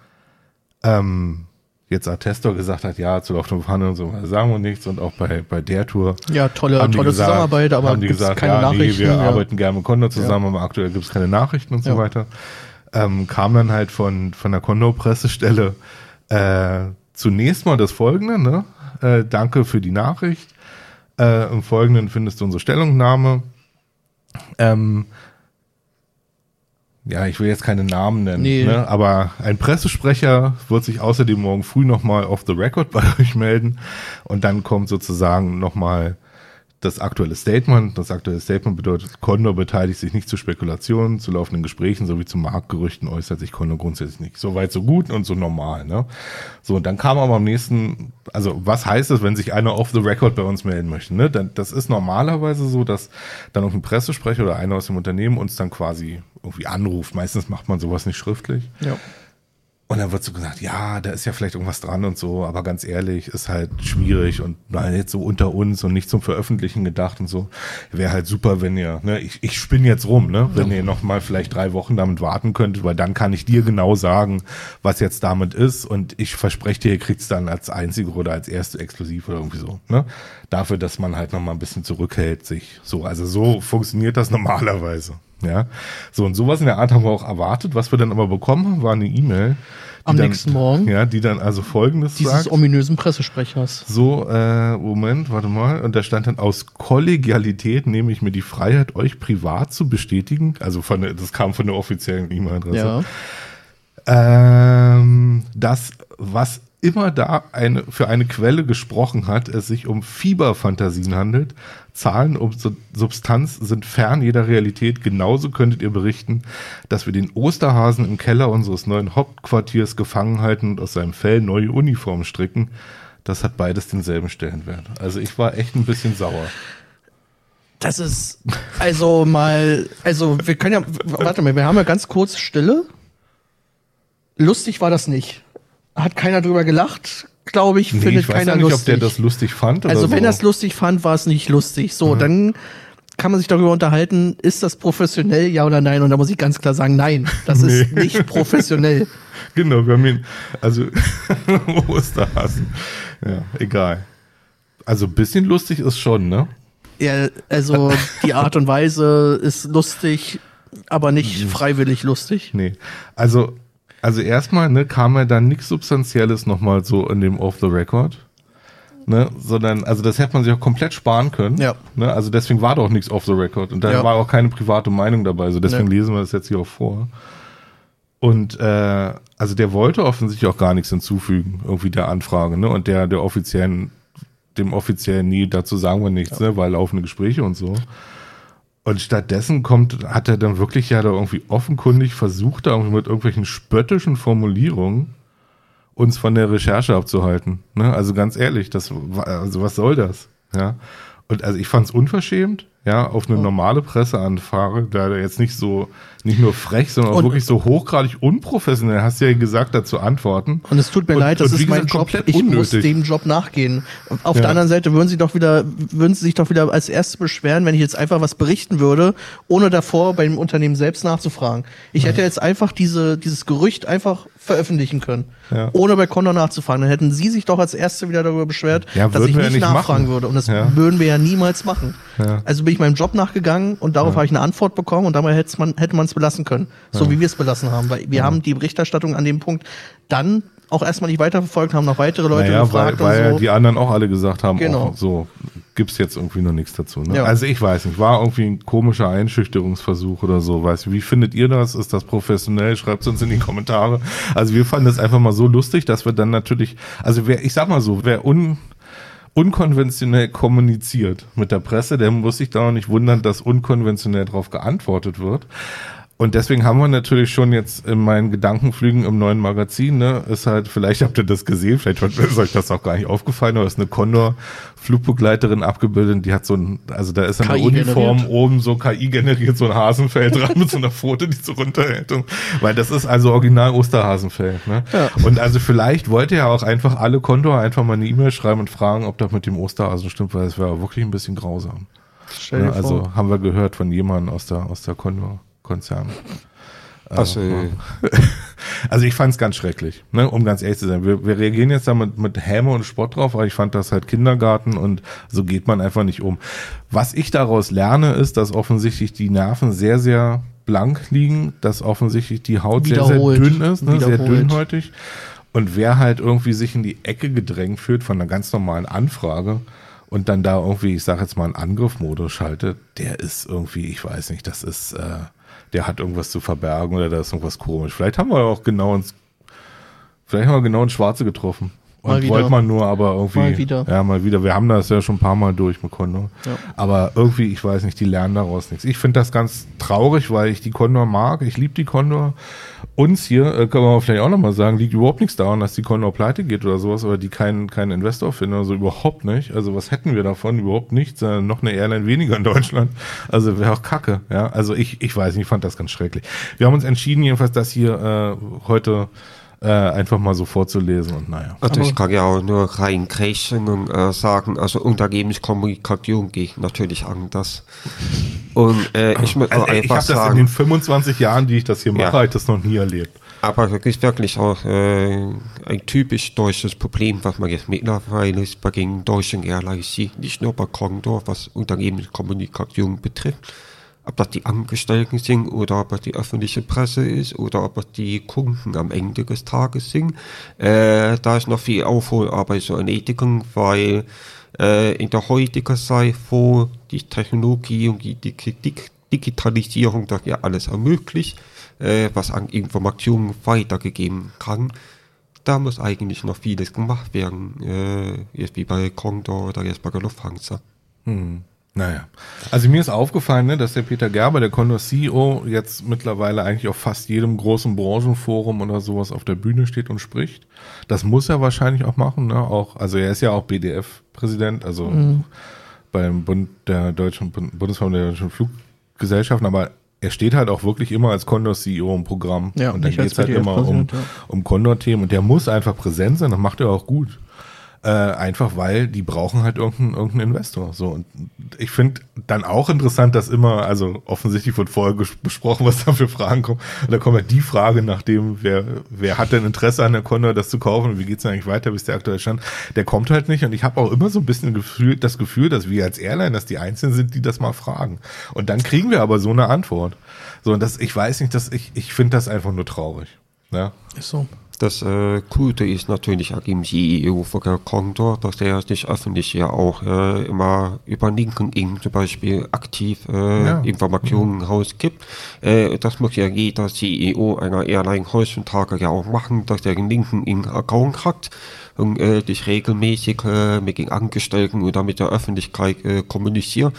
jetzt Attestor gesagt hat, ja, zu laufenden Verhandlungen und so, sagen wir nichts, und auch bei der Tour. Ja, tolle gesagt, Zusammenarbeit, aber haben die gibt's gesagt, keine ja, Nachrichten. nee, wir arbeiten gerne mit Condor zusammen, aber aktuell gibt es keine Nachrichten und so weiter. Kam dann halt von der Condor-Pressestelle zunächst mal das Folgende, ne? Danke für die Nachricht. Im Folgenden findest du unsere Stellungnahme. Ja, ich will jetzt keine Namen nennen, ne? Aber ein Pressesprecher wird sich außerdem morgen früh nochmal off the record bei euch melden und dann kommt sozusagen nochmal das aktuelle Statement. Das aktuelle Statement bedeutet, Condor beteiligt sich nicht zu Spekulationen, zu laufenden Gesprächen sowie zu Marktgerüchten äußert sich Condor grundsätzlich nicht. So weit, so gut und so normal, ne? So, und dann kam aber am nächsten, also was heißt das, wenn sich einer off the record bei uns melden möchte, ne? Das ist normalerweise so, dass dann auch ein Pressesprecher oder einer aus dem Unternehmen uns dann quasi irgendwie anruft. Meistens macht man sowas nicht schriftlich. Ja. Und dann wird so gesagt, ja, da ist ja vielleicht irgendwas dran und so, aber ganz ehrlich, ist halt schwierig und jetzt so unter uns und nicht zum Veröffentlichen gedacht und so. Wäre halt super, wenn ihr, ne, ich spinne jetzt rum, ne, wenn ihr noch mal vielleicht 3 Wochen damit warten könntet, weil dann kann ich dir genau sagen, was jetzt damit ist, und ich verspreche dir, ihr kriegt's dann als einzige oder als erste exklusiv oder irgendwie so, ne. Dafür, dass man halt noch mal ein bisschen zurückhält sich so. Also so funktioniert das normalerweise. Ja, so, und sowas in der Art haben wir auch erwartet. Was wir dann aber bekommen haben, war eine E-Mail. Am nächsten Morgen. Ja, die dann also Folgendes dieses sagt. ominösen Pressesprechers. So, Moment, warte mal. Und da stand dann, aus Kollegialität nehme ich mir die Freiheit, euch privat zu bestätigen. Also das kam von der offiziellen E-Mail-Adresse. Ja. Das, was immer da für eine Quelle gesprochen hat, es sich um Fieberfantasien handelt. Zahlen und Substanz sind fern jeder Realität. Genauso könntet ihr berichten, dass wir den Osterhasen im Keller unseres neuen Hauptquartiers gefangen halten und aus seinem Fell neue Uniformen stricken. Das hat beides denselben Stellenwert. Also ich war echt ein bisschen sauer. Das ist, wir können ja, warte mal, wir haben ja ganz kurz Stille. Lustig war das nicht. Hat keiner drüber gelacht, glaube ich, findet ich weiß keiner ja nicht, lustig. ob der das lustig fand oder also wenn so. er es lustig fand, war es nicht lustig. So, dann kann man sich darüber unterhalten, ist das professionell, ja oder nein? Und da muss ich ganz klar sagen, nein, das ist nicht professionell. Genau, wir haben ihn, also Osterhasen. Ja, egal. Also ein bisschen lustig ist schon, ne? Ja, also die Art und Weise ist lustig, aber nicht freiwillig lustig. Nee, also erstmal, ne, kam ja dann nichts Substanzielles nochmal so in dem Off the Record, ne, sondern, also das hätte man sich auch komplett sparen können, Ja. ne, also deswegen war doch nichts Off the Record und da Ja. war auch keine private Meinung dabei, so deswegen lesen wir das jetzt hier auch vor. Und, also der wollte offensichtlich auch gar nichts hinzufügen, irgendwie der Anfrage, ne, und dem offiziellen, nee, dazu sagen wir nichts, ne, weil laufende Gespräche und so. Und stattdessen hat er dann wirklich ja da irgendwie offenkundig versucht, da irgendwie mit irgendwelchen spöttischen Formulierungen uns von der Recherche abzuhalten. Ne? Also ganz ehrlich, also was soll das? Ja. Und also ich fand's unverschämt, ja, auf eine normale Presseanfrage, da jetzt nicht nur frech, sondern auch wirklich so hochgradig unprofessionell, hast du ja gesagt, dazu antworten. Und es tut mir leid, das und wie ist mein gesagt, Job, komplett ich muss unnötig. dem Job nachgehen. Auf der anderen Seite würden sie sich doch wieder als Erste beschweren, wenn ich jetzt einfach was berichten würde, ohne davor beim Unternehmen selbst nachzufragen. Ich hätte jetzt einfach dieses Gerücht einfach veröffentlichen können, ohne bei Condor nachzufragen. Dann hätten sie sich doch als Erste wieder darüber beschwert, Ja, dass würden ich wir ja nicht nicht nachfragen machen. würde. Und das Ja. würden wir ja niemals machen. Ja. Also bin ich meinem Job nachgegangen und darauf habe ich eine Antwort bekommen und dabei hätte man es belassen können. So wie wir es belassen haben. Weil wir haben die Berichterstattung an dem Punkt dann auch erstmal nicht weiterverfolgt, haben noch weitere Leute gefragt weil und so. die anderen auch alle gesagt haben, Genau. so, gibt es jetzt irgendwie noch nichts dazu. Ne? Ja. Also ich weiß nicht, war irgendwie ein komischer Einschüchterungsversuch oder so. Weißt du, wie findet ihr das? Ist das professionell? Schreibt es uns in die Kommentare. Also wir fanden es einfach mal so lustig, dass wir dann natürlich, also wer unkonventionell kommuniziert mit der Presse, der muss sich da noch nicht wundern, dass unkonventionell darauf geantwortet wird. Und deswegen haben wir natürlich schon jetzt in meinen Gedankenflügen im neuen Magazin, ne, ist halt, vielleicht habt ihr das gesehen, vielleicht ist euch das auch gar nicht aufgefallen, aber ist eine Condor-Flugbegleiterin abgebildet, die hat so ein, also da ist an der Uniform generiert. Oben so KI generiert, so ein Hasenfell dran mit so einer Pfote, die so runterhält. Weil das ist also original Osterhasenfell, ne? Ja. Und also vielleicht wollt ihr ja auch einfach alle Condor einfach mal eine E-Mail schreiben und fragen, ob das mit dem Osterhasen stimmt, weil es wäre wirklich ein bisschen grausam. Ja, also haben wir gehört von jemandem aus der Condor-Konzern. Also ich fand es ganz schrecklich, ne, um ganz ehrlich zu sein. Wir reagieren jetzt da mit Häme und Spott drauf, aber ich fand das halt Kindergarten und so geht man einfach nicht um. Was ich daraus lerne, ist, dass offensichtlich die Nerven sehr, sehr blank liegen, dass offensichtlich die Haut sehr, sehr dünn ist, ne, sehr dünnhäutig. Und wer halt irgendwie sich in die Ecke gedrängt fühlt von einer ganz normalen Anfrage und dann da irgendwie, ich sag jetzt mal, einen Angriffmodus schaltet, der ist irgendwie, ich weiß nicht, das ist... der hat irgendwas zu verbergen oder da ist irgendwas komisch. Vielleicht haben wir auch genau ins Schwarze getroffen. Und wollte man nur aber irgendwie... Mal wieder. Wir haben das ja schon ein paar Mal durch mit Condor. Ja. Aber irgendwie, ich weiß nicht, die lernen daraus nichts. Ich finde das ganz traurig, weil ich die Condor mag. Ich liebe die Condor. Uns hier, können wir vielleicht auch nochmal sagen, liegt überhaupt nichts daran, dass die Condor pleite geht oder sowas, oder die keinen Investor finden, also überhaupt nicht. Also was hätten wir davon? Überhaupt nichts. Noch eine Airline weniger in Deutschland. Also wäre auch Kacke. Ja, also ich weiß nicht, ich fand das ganz schrecklich. Wir haben uns entschieden, jedenfalls das hier heute einfach mal so vorzulesen und naja. Also ich kann ja auch nur reinkrächzen und sagen, also Unternehmenskommunikation geht natürlich anders. Und ich muss also einfach ich habe das in den 25 Jahren, die ich das hier mache, habe ich das noch nie erlebt. Aber das ist wirklich auch ein typisch deutsches Problem, was man jetzt mittlerweile bei den deutschen Airlines sieht, nicht nur bei Condor, was Unternehmenskommunikation betrifft. Ob das die Angestellten sind oder ob das die öffentliche Presse ist oder ob das die Kunden am Ende des Tages sind. Da ist noch viel Aufholarbeit zu erledigen, weil in der heutigen Zeit, wo die Technologie und die Digitalisierung das ja alles ermöglicht, was an Informationen weitergegeben kann, da muss eigentlich noch vieles gemacht werden, jetzt wie bei Condor oder jetzt bei der Lufthansa. Naja, also mir ist aufgefallen, ne, dass der Peter Gerber, der Condor CEO, jetzt mittlerweile eigentlich auf fast jedem großen Branchenforum oder sowas auf der Bühne steht und spricht. Das muss er wahrscheinlich auch machen, ne? Also er ist ja auch BDF-Präsident, also beim Bundesverband der deutschen Fluggesellschaften, aber er steht halt auch wirklich immer als Condor CEO im Programm. Ja, und dann geht es halt immer um Condor-Themen und der muss einfach präsent sein, das macht er auch gut. Einfach weil die brauchen halt irgendeinen Investor. So, und ich finde dann auch interessant, dass immer, also offensichtlich wird vorher besprochen, was da für Fragen kommen. Und da kommt halt die Frage nach dem, wer hat denn Interesse an der Condor, das zu kaufen und wie geht's denn eigentlich weiter, bis der aktuelle Stand, der kommt halt nicht. Und ich habe auch immer so ein bisschen das Gefühl, dass wir als Airline, dass die Einzigen sind, die das mal fragen. Und dann kriegen wir aber so eine Antwort. So, und ich weiß nicht, ich finde das einfach nur traurig. Ja? Ist so. Das Gute ist natürlich auch im CEO von der Condor, dass der sich öffentlich ja auch immer über LinkedIn zum Beispiel aktiv Informationen rausgibt. Das muss ja jeder CEO einer Airline heutzutage ja auch machen, dass er einen LinkedIn-Account hat und sich regelmäßig mit den Angestellten oder mit der Öffentlichkeit kommuniziert.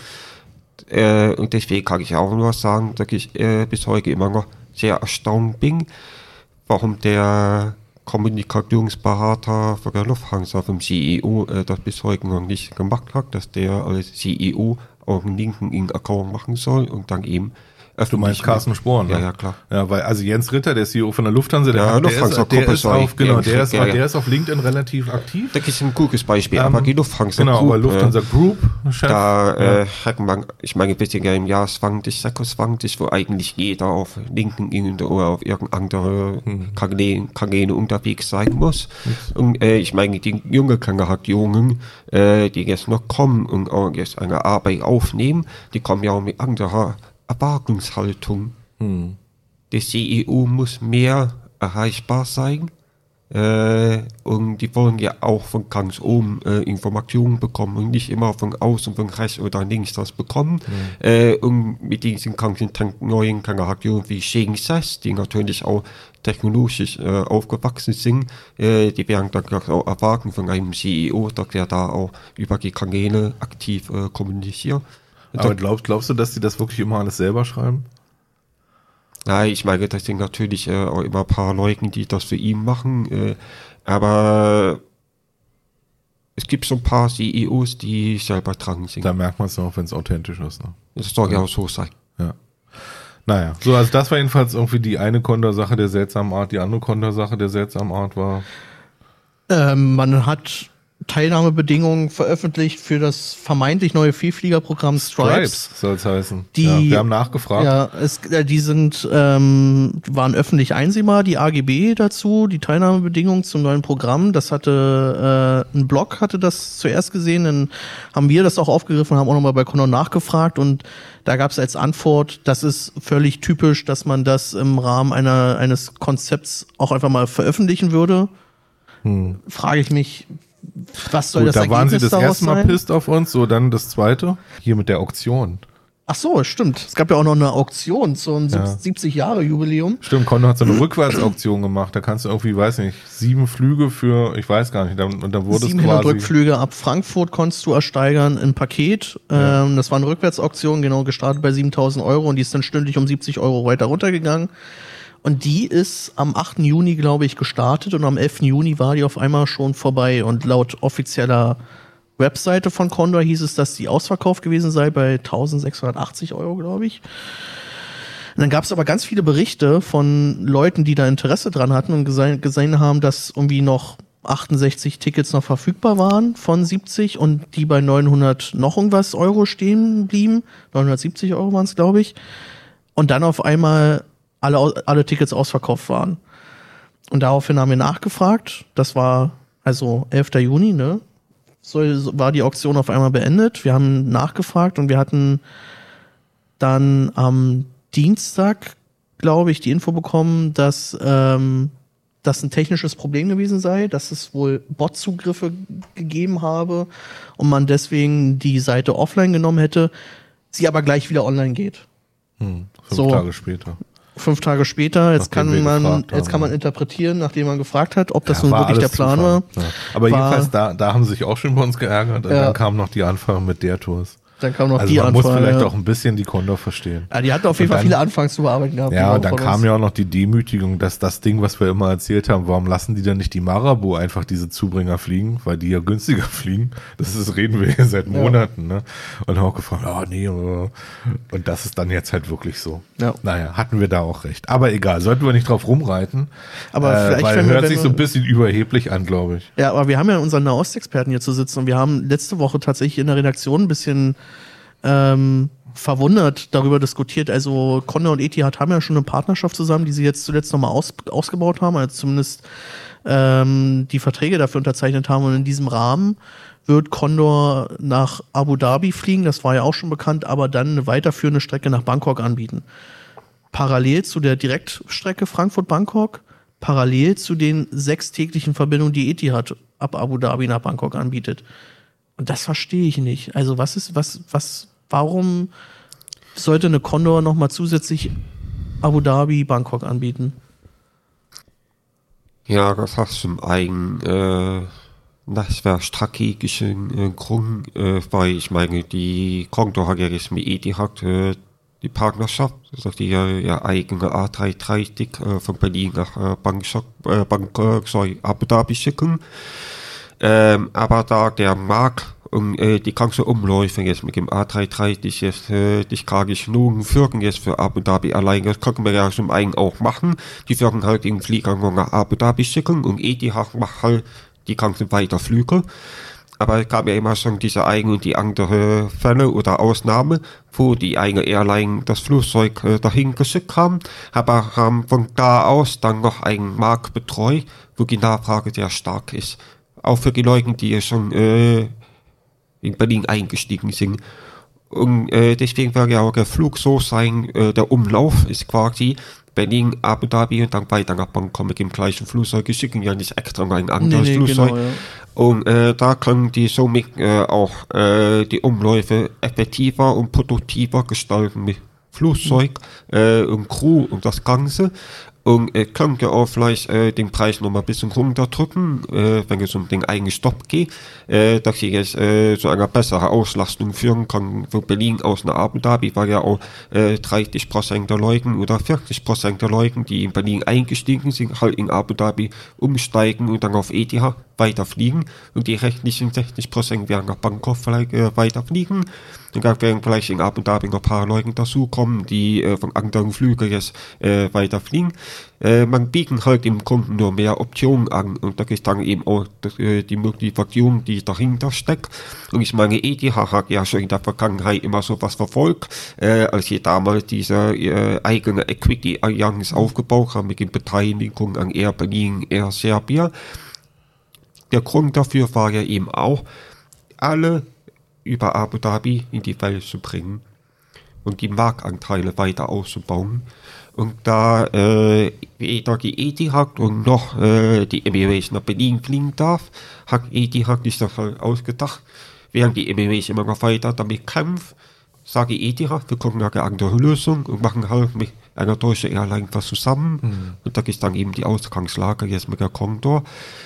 Und deswegen kann ich auch nur sagen, dass ich bis heute immer noch sehr erstaunt bin, warum der Kommunikationsberater von der Lufthansa vom CEO das bis heute noch nicht gemacht hat, dass der als CEO auch einen LinkedIn-Account machen soll und dann eben Du meinst Carsten Spohr, ne? Ja, klar. Ja, weil, also Jens Ritter, der CEO von der Lufthansa, der ist auf LinkedIn relativ aktiv. Das ist ein gutes Beispiel, aber die Lufthansa Group. Genau, aber Lufthansa Group, Chef. Da hat man, ich meine, wir sind ja im Jahr 2026, wo eigentlich jeder auf LinkedIn oder auf irgendeine andere Kanäle unterwegs sein muss. Und ich meine, die junge Generationen, die jetzt noch kommen und auch jetzt eine Arbeit aufnehmen, die kommen ja auch mit anderer Erwartungshaltung. Der CEO muss mehr erreichbar sein, Und die wollen ja auch von ganz oben Informationen bekommen und nicht immer von außen, von rechts oder links das bekommen. Und mit diesen ganzen neuen Generationen wie Sheng-Sas, die natürlich auch technologisch aufgewachsen sind, die werden dann auch erwarten von einem CEO, dass er da auch über die Kanäle aktiv kommuniziert. Aber glaubst du, dass die das wirklich immer alles selber schreiben? Nein, ich meine, das sind natürlich auch immer ein paar Leute, die das für ihn machen, aber es gibt so ein paar CEOs, die selber dran sind. Da merkt man es noch, wenn es authentisch ist. Ne? Das soll ja auch so sein. Ja. Naja, so, also das war jedenfalls irgendwie die eine Condor-Sache der seltsamen Art. Die andere Condor-Sache der seltsamen Art war... Man hat Teilnahmebedingungen veröffentlicht für das vermeintlich neue Vielfliegerprogramm Stripes. soll es heißen. Die, wir haben nachgefragt. Ja, die waren öffentlich einsehbar, die AGB dazu, die Teilnahmebedingungen zum neuen Programm. Das hatte, ein Blog hatte das zuerst gesehen, dann haben wir das auch aufgegriffen, haben auch nochmal bei Condor nachgefragt und da gab es als Antwort, das ist völlig typisch, dass man das im Rahmen eines Konzepts auch einfach mal veröffentlichen würde. Frage ich mich, was soll Gut, das da waren Ergebnis sie das daraus erste Mal sein? pisst auf uns, so dann das zweite, hier mit der Auktion. Ach so, stimmt. Es gab ja auch noch eine Auktion zum 70-Jahre-Jubiläum. Stimmt, Condor hat so eine Rückwärtsauktion gemacht, da kannst du irgendwie, weiß nicht, 7 Flüge für, ich weiß gar nicht, und dann wurde es 700 quasi... Rückflüge ab Frankfurt konntest du ersteigern im Paket. Das war eine Rückwärtsauktion, genau, gestartet bei 7.000 Euro und die ist dann stündlich um 70 Euro weiter runtergegangen. Und die ist am 8. Juni, glaube ich, gestartet und am 11. Juni war die auf einmal schon vorbei. Und laut offizieller Webseite von Condor hieß es, dass die ausverkauft gewesen sei bei 1.680 Euro, glaube ich. Und dann gab es aber ganz viele Berichte von Leuten, die da Interesse dran hatten und gesehen haben, dass irgendwie noch 68 Tickets noch verfügbar waren von 70 und die bei 900 noch irgendwas Euro stehen blieben. 970 Euro waren es, glaube ich. Und dann auf einmal alle Tickets ausverkauft waren. Und daraufhin haben wir nachgefragt. Das war also 11. Juni, ne? War die Auktion auf einmal beendet. Wir haben nachgefragt und wir hatten dann am Dienstag, glaube ich, die Info bekommen, dass das ein technisches Problem gewesen sei, dass es wohl Bot-Zugriffe gegeben habe und man deswegen die Seite offline genommen hätte, sie aber gleich wieder online geht. 5 Tage später. 5 Tage später, jetzt kann man interpretieren, nachdem man gefragt hat, ob das nun wirklich der Plan war. Ja. Aber jedenfalls, da haben sie sich auch schon bei uns geärgert und dann kam noch die Anfrage mit der Tours. Dann kam noch also die man Anfrage. muss vielleicht auch ein bisschen die Condor verstehen. Ja, die hatten auf jeden Fall viele Anfragen zu bearbeiten gehabt. Ja, und dann kam ja auch noch die Demütigung, dass das Ding, was wir immer erzählt haben, warum lassen die dann nicht die Marabou einfach diese Zubringer fliegen, weil die ja günstiger fliegen. Reden wir ja seit Monaten, ne? Und haben auch gefragt, nee. Und das ist dann jetzt halt wirklich so. Ja. Naja, hatten wir da auch recht. Aber egal, sollten wir nicht drauf rumreiten. Aber vielleicht weil hört sich so ein bisschen überheblich an, glaube ich. Ja, aber wir haben ja unseren Nahostexperten hier zu sitzen und wir haben letzte Woche tatsächlich in der Redaktion ein bisschen verwundert darüber diskutiert. Also Condor und Etihad haben ja schon eine Partnerschaft zusammen, die sie jetzt zuletzt nochmal ausgebaut haben, also zumindest die Verträge dafür unterzeichnet haben. Und in diesem Rahmen wird Condor nach Abu Dhabi fliegen, das war ja auch schon bekannt, aber dann eine weiterführende Strecke nach Bangkok anbieten. Parallel zu der Direktstrecke Frankfurt-Bangkok, parallel zu den 6 täglichen Verbindungen, die Etihad ab Abu Dhabi nach Bangkok anbietet. Und das verstehe ich nicht. Also warum sollte eine Condor nochmal zusätzlich Abu Dhabi, Bangkok anbieten? Ja, das hat zum einen netzwerkstrategischen Grund, weil ich meine, die Condor hat ja jetzt mit Etihad die Partnerschaft, dass die ja eigene A330 von Berlin nach Abu Dhabi schicken. Aber da der Markt und die ganze Umläufe jetzt mit dem A330 jetzt die gerade genug führen jetzt für Abu Dhabi allein, das können wir ja zum einen auch machen. Die würden halt den Flieger nach Abu Dhabi schicken und Etihad macht halt die ganzen Weiterflüge. Aber es gab ja immer schon diese eine und die andere Fälle oder Ausnahme, wo die eine Airline das Flugzeug dahin geschickt haben, aber haben von da aus dann noch einen Markt betreut, wo die Nachfrage sehr stark ist. Auch für die Leute, die schon in Berlin eingestiegen sind. Und deswegen wird ja auch der Flug so sein, der Umlauf ist quasi Berlin, Abu Dhabi und dann weiter nach Bangkok mit dem gleichen Flugzeug. Die schicken ja nicht extra ein anderes Flugzeug. Genau, ja. Und da können die somit auch die Umläufe effektiver und produktiver gestalten mit Flugzeug und Crew und das Ganze. Und könnte auch vielleicht den Preis noch mal ein bisschen runterdrücken, wenn es um den eigenen Stopp geht, dass ich jetzt zu einer besseren Auslastung führen kann von Berlin aus nach Abu Dhabi, weil ja auch 30% der Leute oder 40% der Leute, die in Berlin eingestiegen sind, halt in Abu Dhabi umsteigen und dann auf Etihad weiterfliegen und die restlichen 60% werden nach Bangkok vielleicht weiterfliegen. Dann werden vielleicht in Abu Dhabi noch ein paar Leute dazukommen, die von anderen Flügen jetzt weiterfliegen. Man bietet halt dem Kunden nur mehr Optionen an und da ist dann eben auch die Motivation, die dahinter steckt. Und ich meine, Etihad hat ja schon in der Vergangenheit immer so was verfolgt, als sie damals diese eigene Equity-Allianz aufgebaut haben mit den Beteiligungen an Air Berlin, Air Serbia. Der Grund dafür war ja eben auch, alle über Abu Dhabi in die Welt zu bringen und die Marktanteile weiter auszubauen. Und da weder die Etihad und noch die Emirates nach Berlin fliegen darf, hat Etihad sich das halt ausgedacht, während die Emirates immer noch weiter damit kämpft, sage Etihad, wir gucken nach einer anderen Lösung und machen halt mit einer deutschen Airline was zusammen. Und da ist dann eben die Ausgangslage jetzt mit der Condor.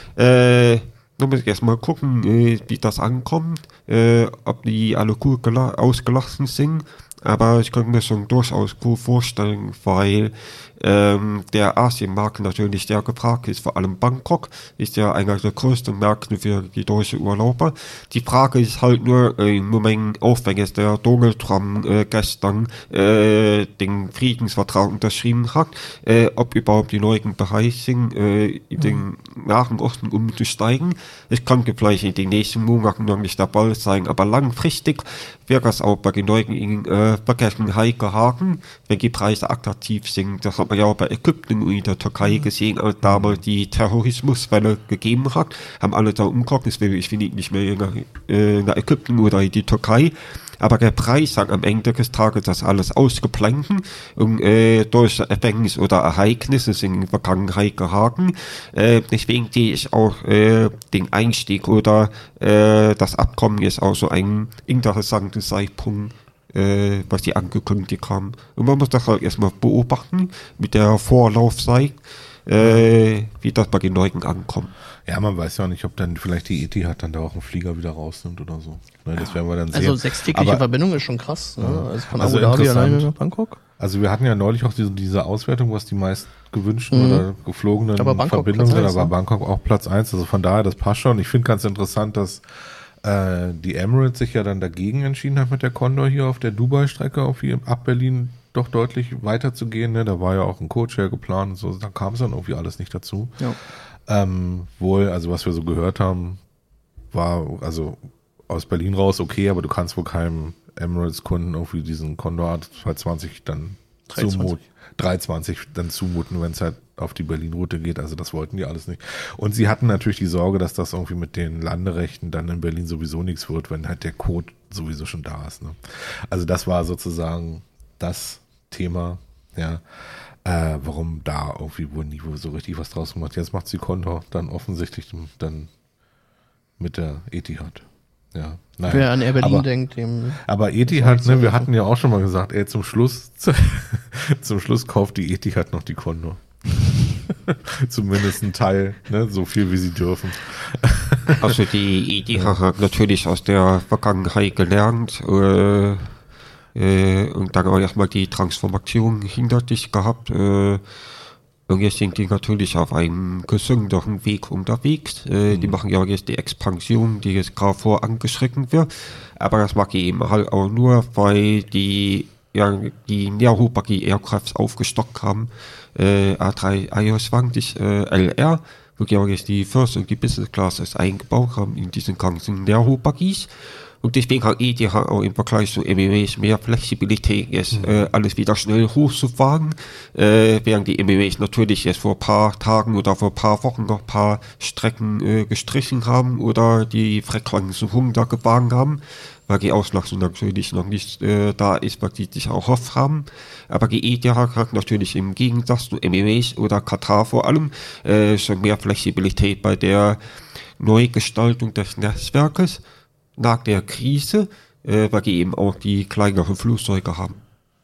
Da muss ich erstmal gucken, wie das ankommt, ob die alle gut ausgelassen sind. Aber ich könnte mir schon durchaus gut vorstellen, weil der Asienmarkt natürlich sehr gefragt ist, vor allem Bangkok ist ja einer der größten Märkte für die deutschen Urlauber. Die Frage ist halt nur im Moment, auch wenn jetzt der Donald Trump gestern den Friedensvertrag unterschrieben hat, ob überhaupt die Leute bereit sind, in den Nahen Osten umzusteigen. Es könnte vielleicht in den nächsten Monaten noch nicht der Fall sein, aber langfristig wäre das auch bei den Leuten in Vergessenheit geraten, wenn die Preise attraktiv sind. Das hat man ja auch bei Ägypten und in der Türkei gesehen, als damals die Terrorismuswelle gegeben hat, haben alle da umgeguckt, ich will nicht mehr nach Ägypten oder in die Türkei. Aber der Preis hat am Ende des Tages das alles ausgeblendet und durch Ereignisse oder Ereignisse sind in der Vergangenheit geraten. Deswegen sehe ich auch den Einstieg oder das Abkommen ist auch so ein interessanter Zeitpunkt, was die angekündigt haben. Und man muss das halt erstmal beobachten mit der Vorlaufzeit, wie das bei den Leuten ankommt. Ja, man weiß ja auch nicht, ob dann vielleicht die Etihad dann da auch einen Flieger wieder rausnimmt oder so. Ne, das werden wir dann sehen. Also 6-tägige Verbindung ist schon krass. Ne? Ja. Also von Abu Dhabi alleine nach Bangkok. Also wir hatten ja neulich auch diese Auswertung, was die meist gewünschten oder geflogenen Verbindungen sind, aber Bangkok auch Platz 1. Also von daher, das passt schon. Ich finde ganz interessant, dass die Emirates sich ja dann dagegen entschieden hat mit der Condor hier auf der Dubai-Strecke ab Berlin doch deutlich weiter zu gehen. Ne? Da war ja auch ein Codeshare geplant und so. Da kam es dann irgendwie alles nicht dazu. Ja. Also was wir so gehört haben, war also aus Berlin raus okay, aber du kannst wohl keinem Emirates-Kunden irgendwie diesen Condor 220 dann 320 dann zumuten, wenn es halt auf die Berlin-Route geht. Also das wollten die alles nicht. Und sie hatten natürlich die Sorge, dass das irgendwie mit den Landerechten dann in Berlin sowieso nichts wird, wenn halt der Code sowieso schon da ist. Ne? Also das war sozusagen das Thema, ja, warum da irgendwie wohl nie so richtig was draus gemacht. Jetzt macht sie Condor dann offensichtlich dann mit der Etihad. Ja, nein. Wer an Air Berlin denkt, aber Etihad, ne, wir hatten ja auch schon mal gesagt, zum Schluss kauft die Etihad noch die Condor. Zumindest ein Teil, ne, so viel wie sie dürfen. Also die Etihad hat natürlich aus der Vergangenheit gelernt und dann auch erstmal die Transformation hinter sich gehabt. Und jetzt sind die natürlich auf einem gesünderen Weg unterwegs. Die machen ja jetzt die Expansion, die jetzt gerade vorangeschritten wird. Aber das mag ich eben halt auch nur, weil die Neo-Buggy-Aircrafts aufgestockt haben. A320 LR, wo ja jetzt die First und die Business Classes eingebaut haben in diesen ganzen Neo-Buggys. Und deswegen hat ETH auch im Vergleich zu MEWs mehr Flexibilität, jetzt alles wieder schnell hochzufahren, während die MEWs natürlich jetzt vor ein paar Tagen oder vor ein paar Wochen noch ein paar Strecken gestrichen haben oder die Frequenzen runtergefahren haben, weil die Auslastung natürlich noch nicht da ist, was die sich auch hofft haben. Aber die ETH hat natürlich im Gegensatz zu MEWs oder Katar vor allem schon mehr Flexibilität bei der Neugestaltung des Netzwerkes nach der Krise, weil die eben auch die kleineren Flugzeuge haben.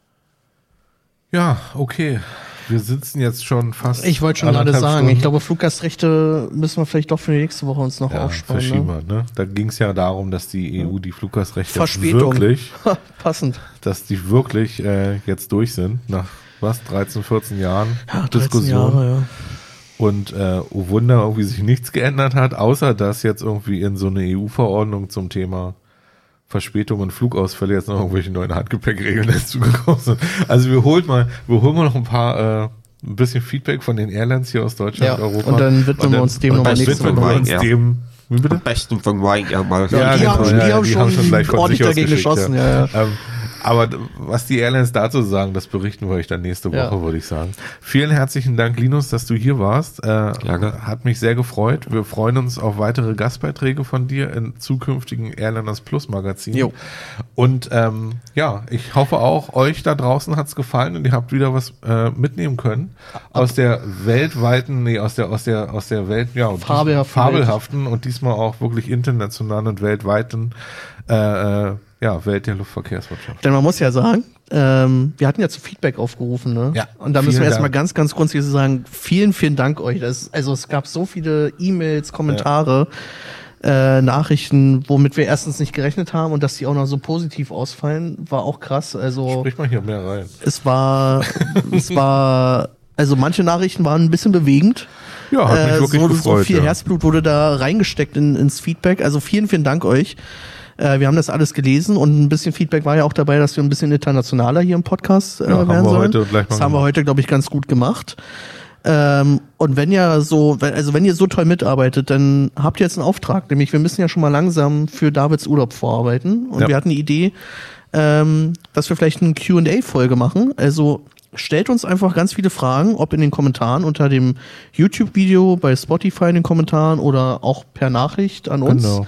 Ja, okay. Wir sitzen jetzt schon fast. Ich wollte schon gerade sagen, ich glaube, Fluggastrechte müssen wir vielleicht doch für die nächste Woche uns noch aufsparen. Verschieben wir, ne? Da ging es ja darum, dass die EU die Fluggastrechte Verspätung. wirklich, passend, dass die wirklich jetzt durch sind, nach 13, 14 Jahren Diskussion. 13 Jahre, ja. Und oh Wunder, irgendwie sich nichts geändert hat, außer dass jetzt irgendwie in so eine EU-Verordnung zum Thema Verspätung und Flugausfälle jetzt noch irgendwelche neuen Handgepäckregeln dazugekommen sind. Also wir holen mal noch ein bisschen Feedback von den Airlines hier aus Deutschland und Europa. Und dann widmen wir uns dem nochmal nächste Woche. Wie bitte? Am besten von Ryanair mal. Ja, die haben schon gleich von ordentlich sich aus dagegen geschossen. Ja. Aber was die Airlines dazu sagen, das berichten wir euch dann nächste Woche, würde ich sagen. Vielen herzlichen Dank, Linus, dass du hier warst. Hat mich sehr gefreut. Wir freuen uns auf weitere Gastbeiträge von dir in zukünftigen Airliners Plus Magazinen. Jo. Und ich hoffe auch, euch da draußen hat's gefallen und ihr habt wieder was mitnehmen können aus der weltweiten, aus der Welt, fabelhaften und diesmal auch wirklich internationalen und weltweiten Welt der Luftverkehrswirtschaft. Denn man muss ja sagen, wir hatten ja zu Feedback aufgerufen, ne? Ja. Und da müssen wir erstmal ganz, ganz grundsätzlich sagen, vielen, vielen Dank euch. Es gab so viele E-Mails, Kommentare, Nachrichten, womit wir erstens nicht gerechnet haben und dass die auch noch so positiv ausfallen, war auch krass. Also sprich mal hier mehr rein. Es war, also manche Nachrichten waren ein bisschen bewegend. Ja, hat mich wirklich gefreut. So viel Herzblut wurde da reingesteckt ins Feedback. Also vielen, vielen Dank euch. Wir haben das alles gelesen und ein bisschen Feedback war ja auch dabei, dass wir ein bisschen internationaler hier im Podcast werden sollen. Das haben wir heute, glaube ich, ganz gut gemacht. Und wenn ihr so toll mitarbeitet, dann habt ihr jetzt einen Auftrag. Nämlich, wir müssen ja schon mal langsam für Davids Urlaub vorarbeiten. Und wir hatten die Idee, dass wir vielleicht eine Q&A-Folge machen. Also stellt uns einfach ganz viele Fragen, ob in den Kommentaren unter dem YouTube-Video, bei Spotify in den Kommentaren oder auch per Nachricht an uns. Genau.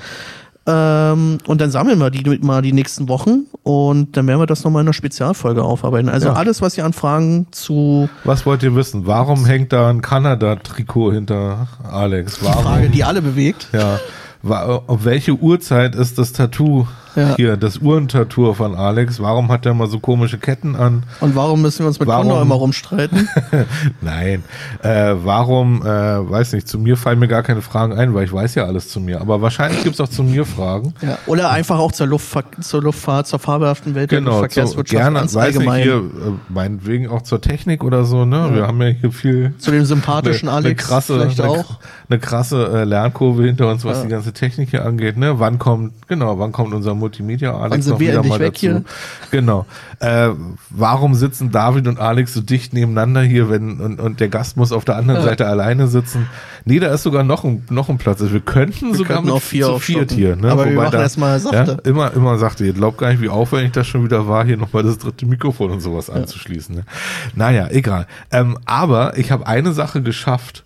Und dann sammeln wir die mal die nächsten Wochen und dann werden wir das nochmal in einer Spezialfolge aufarbeiten. Also alles, was ihr an Fragen zu... Was wollt ihr wissen? Warum hängt da ein Kanada-Trikot hinter Alex? Die Frage, die alle bewegt. Ja. Auf welche Uhrzeit ist das Tattoo hier, das Uhrentattoo von Alex? Warum hat der mal so komische Ketten an? Und warum müssen wir uns mit Condor immer rumstreiten? Nein. Weiß nicht, zu mir fallen mir gar keine Fragen ein, weil ich weiß ja alles zu mir. Aber wahrscheinlich gibt es auch zu mir Fragen. Ja. Oder einfach auch zur Luftfahrt, zur fabelhaften Welt der Luftverkehrswirtschaft. Gerne, weiß allgemein. Nicht, hier, meinetwegen auch zur Technik oder so, ne? Ja. Wir haben ja hier viel... Zu dem sympathischen Alex vielleicht auch. Eine krasse Lernkurve hinter uns, was die ganze Technik hier angeht, ne? Wann kommt unser Multimedia Alex noch wieder mal dazu? Hier? Genau. Warum sitzen David und Alex so dicht nebeneinander hier, und der Gast muss auf der anderen Seite alleine sitzen? Nee, da ist sogar noch ein Platz. Also wir könnten sogar mit viert hier, ne? Aber wir machen erstmal Sachte. Immer Sachte. Ihr glaubt gar nicht, wie aufwendig das schon wieder war, hier nochmal das dritte Mikrofon und sowas anzuschließen. Ne? Naja, egal. Aber ich habe eine Sache geschafft.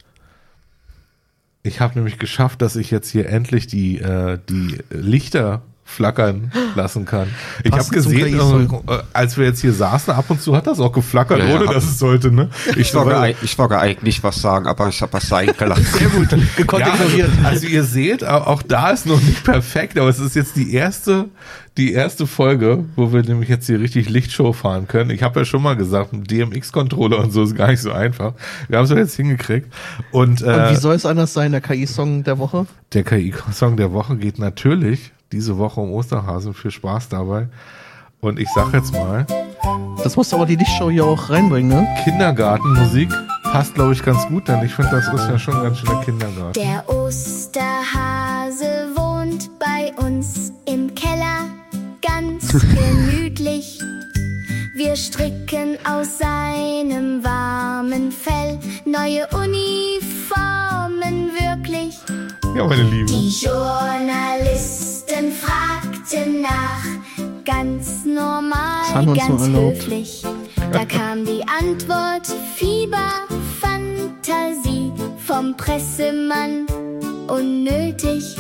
Ich habe nämlich geschafft, dass ich jetzt hier endlich die Lichter flackern lassen kann. Ich habe gesehen, als wir jetzt hier saßen, ab und zu hat das auch geflackert, ohne dass es sollte. Ne? Ich wollte eigentlich was sagen, aber ich habe was sein gelassen. Sehr gut, gekonnt ignorieren. Also ihr seht, auch da ist noch nicht perfekt, aber es ist jetzt die erste Folge, wo wir nämlich jetzt hier richtig Lichtshow fahren können. Ich habe ja schon mal gesagt, ein DMX-Controller und so ist gar nicht so einfach. Wir haben es ja jetzt hingekriegt. Und wie soll es anders sein, der KI-Song der Woche? Der KI-Song der Woche geht natürlich diese Woche um Osterhasen. Viel Spaß dabei. Und ich sag jetzt mal... Das musst du aber die Lichtshow hier auch reinbringen, ne? Kindergartenmusik passt, glaube ich, ganz gut, denn ich finde, das ist ja schon ganz schön der Kindergarten. Der Osterhase wohnt bei uns im Keller, ganz gemütlich. Wir stricken aus seinem warmen Fell neue Uniformen wirklich. Ja, meine Lieben. Die Journalisten fragten fragten nach, ganz normal, haben wir uns ganz nur erlaubt. höflich. Da kam die Antwort, Fieber, Fantasie, vom Pressemann, unnötig.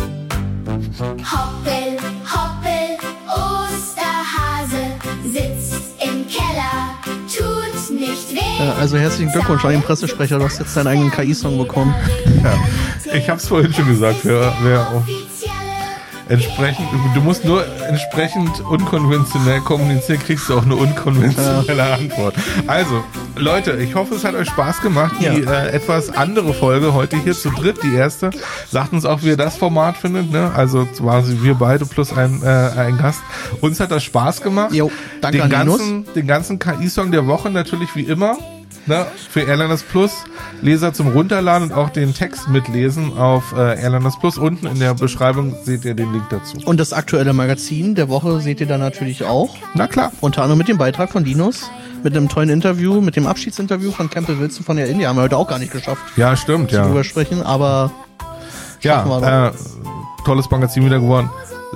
Hoppel, hoppel, Osterhase sitzt im Keller, tut nicht weh. Also herzlichen Glückwunsch an den Pressesprecher, du hast jetzt deinen eigenen KI-Song bekommen. Ich hab's vorhin schon gesagt, wer auch entsprechend, du musst nur entsprechend unkonventionell kommunizieren, kriegst du auch eine unkonventionelle Antwort. Also, Leute, ich hoffe, es hat euch Spaß gemacht. Die etwas andere Folge heute hier zu dritt, die erste. Sagt uns auch, wie ihr das Format findet, ne? Also quasi wir beide plus ein Gast. Uns hat das Spaß gemacht. Jo, danke an Linus. Den ganzen KI-Song der Woche natürlich wie immer. Ne, für Airliners Plus Leser zum Runterladen und auch den Text mitlesen auf Airliners Plus. Unten in der Beschreibung seht ihr den Link dazu. Und das aktuelle Magazin der Woche seht ihr dann natürlich auch. Na klar. Unter anderem mit dem Beitrag von Linus, mit einem tollen Interview, mit dem Abschiedsinterview von Campbell Wilson von der India. Haben wir heute auch gar nicht geschafft, Ja, stimmt, ja. drüber sprechen, aber schaffen wir Ja, tolles Magazin wieder geworden.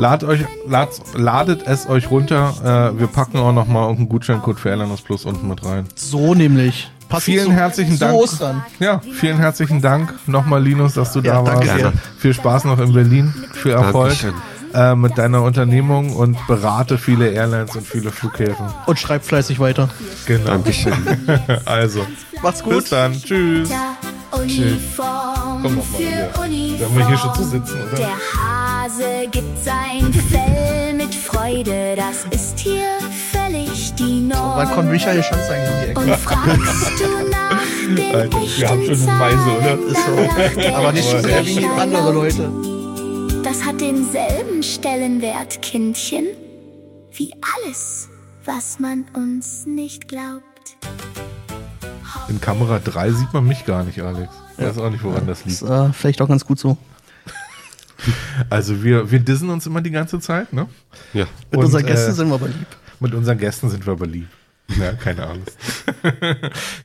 Ladet es euch runter. Wir packen auch nochmal irgendeinen Gutscheincode für Airliners Plus unten mit rein. so nämlich. Passend Vielen herzlichen zu Dank. Ostern. Ja, vielen herzlichen Dank nochmal, Linus, dass du da danke warst. sehr. Viel Spaß noch in Berlin. Viel Erfolg Dankeschön. mit deiner Unternehmung und berate viele Airlines und viele Flughäfen. Und schreibt fleißig weiter. Genau. Dankeschön. Also, Macht's gut. bis dann. Tschüss. Uniform Komm noch mal hier. für Uniform. Wir haben hier schon zu sitzen, oder? Der Hase gibt sein Fell mit Freude, das ist hier völlig die Norm. Wann kommt Michael Schanz eigentlich um die Und Ecke? fragst du nach den Alter, wir haben schon echten eine Meise, oder? Zahlen Ist so. Aber nicht so sehr wie andere Leute. Das hat denselben Stellenwert, Kindchen, wie alles, was man uns nicht glaubt. In Kamera 3 sieht man mich gar nicht, Alex. Ich weiß auch nicht, woran das liegt. Ist vielleicht auch ganz gut so. Also wir dissen uns immer die ganze Zeit, ne? Ja. Mit Und, unseren Gästen sind wir aber lieb. Mit unseren Gästen sind wir aber lieb. Ja, keine Angst.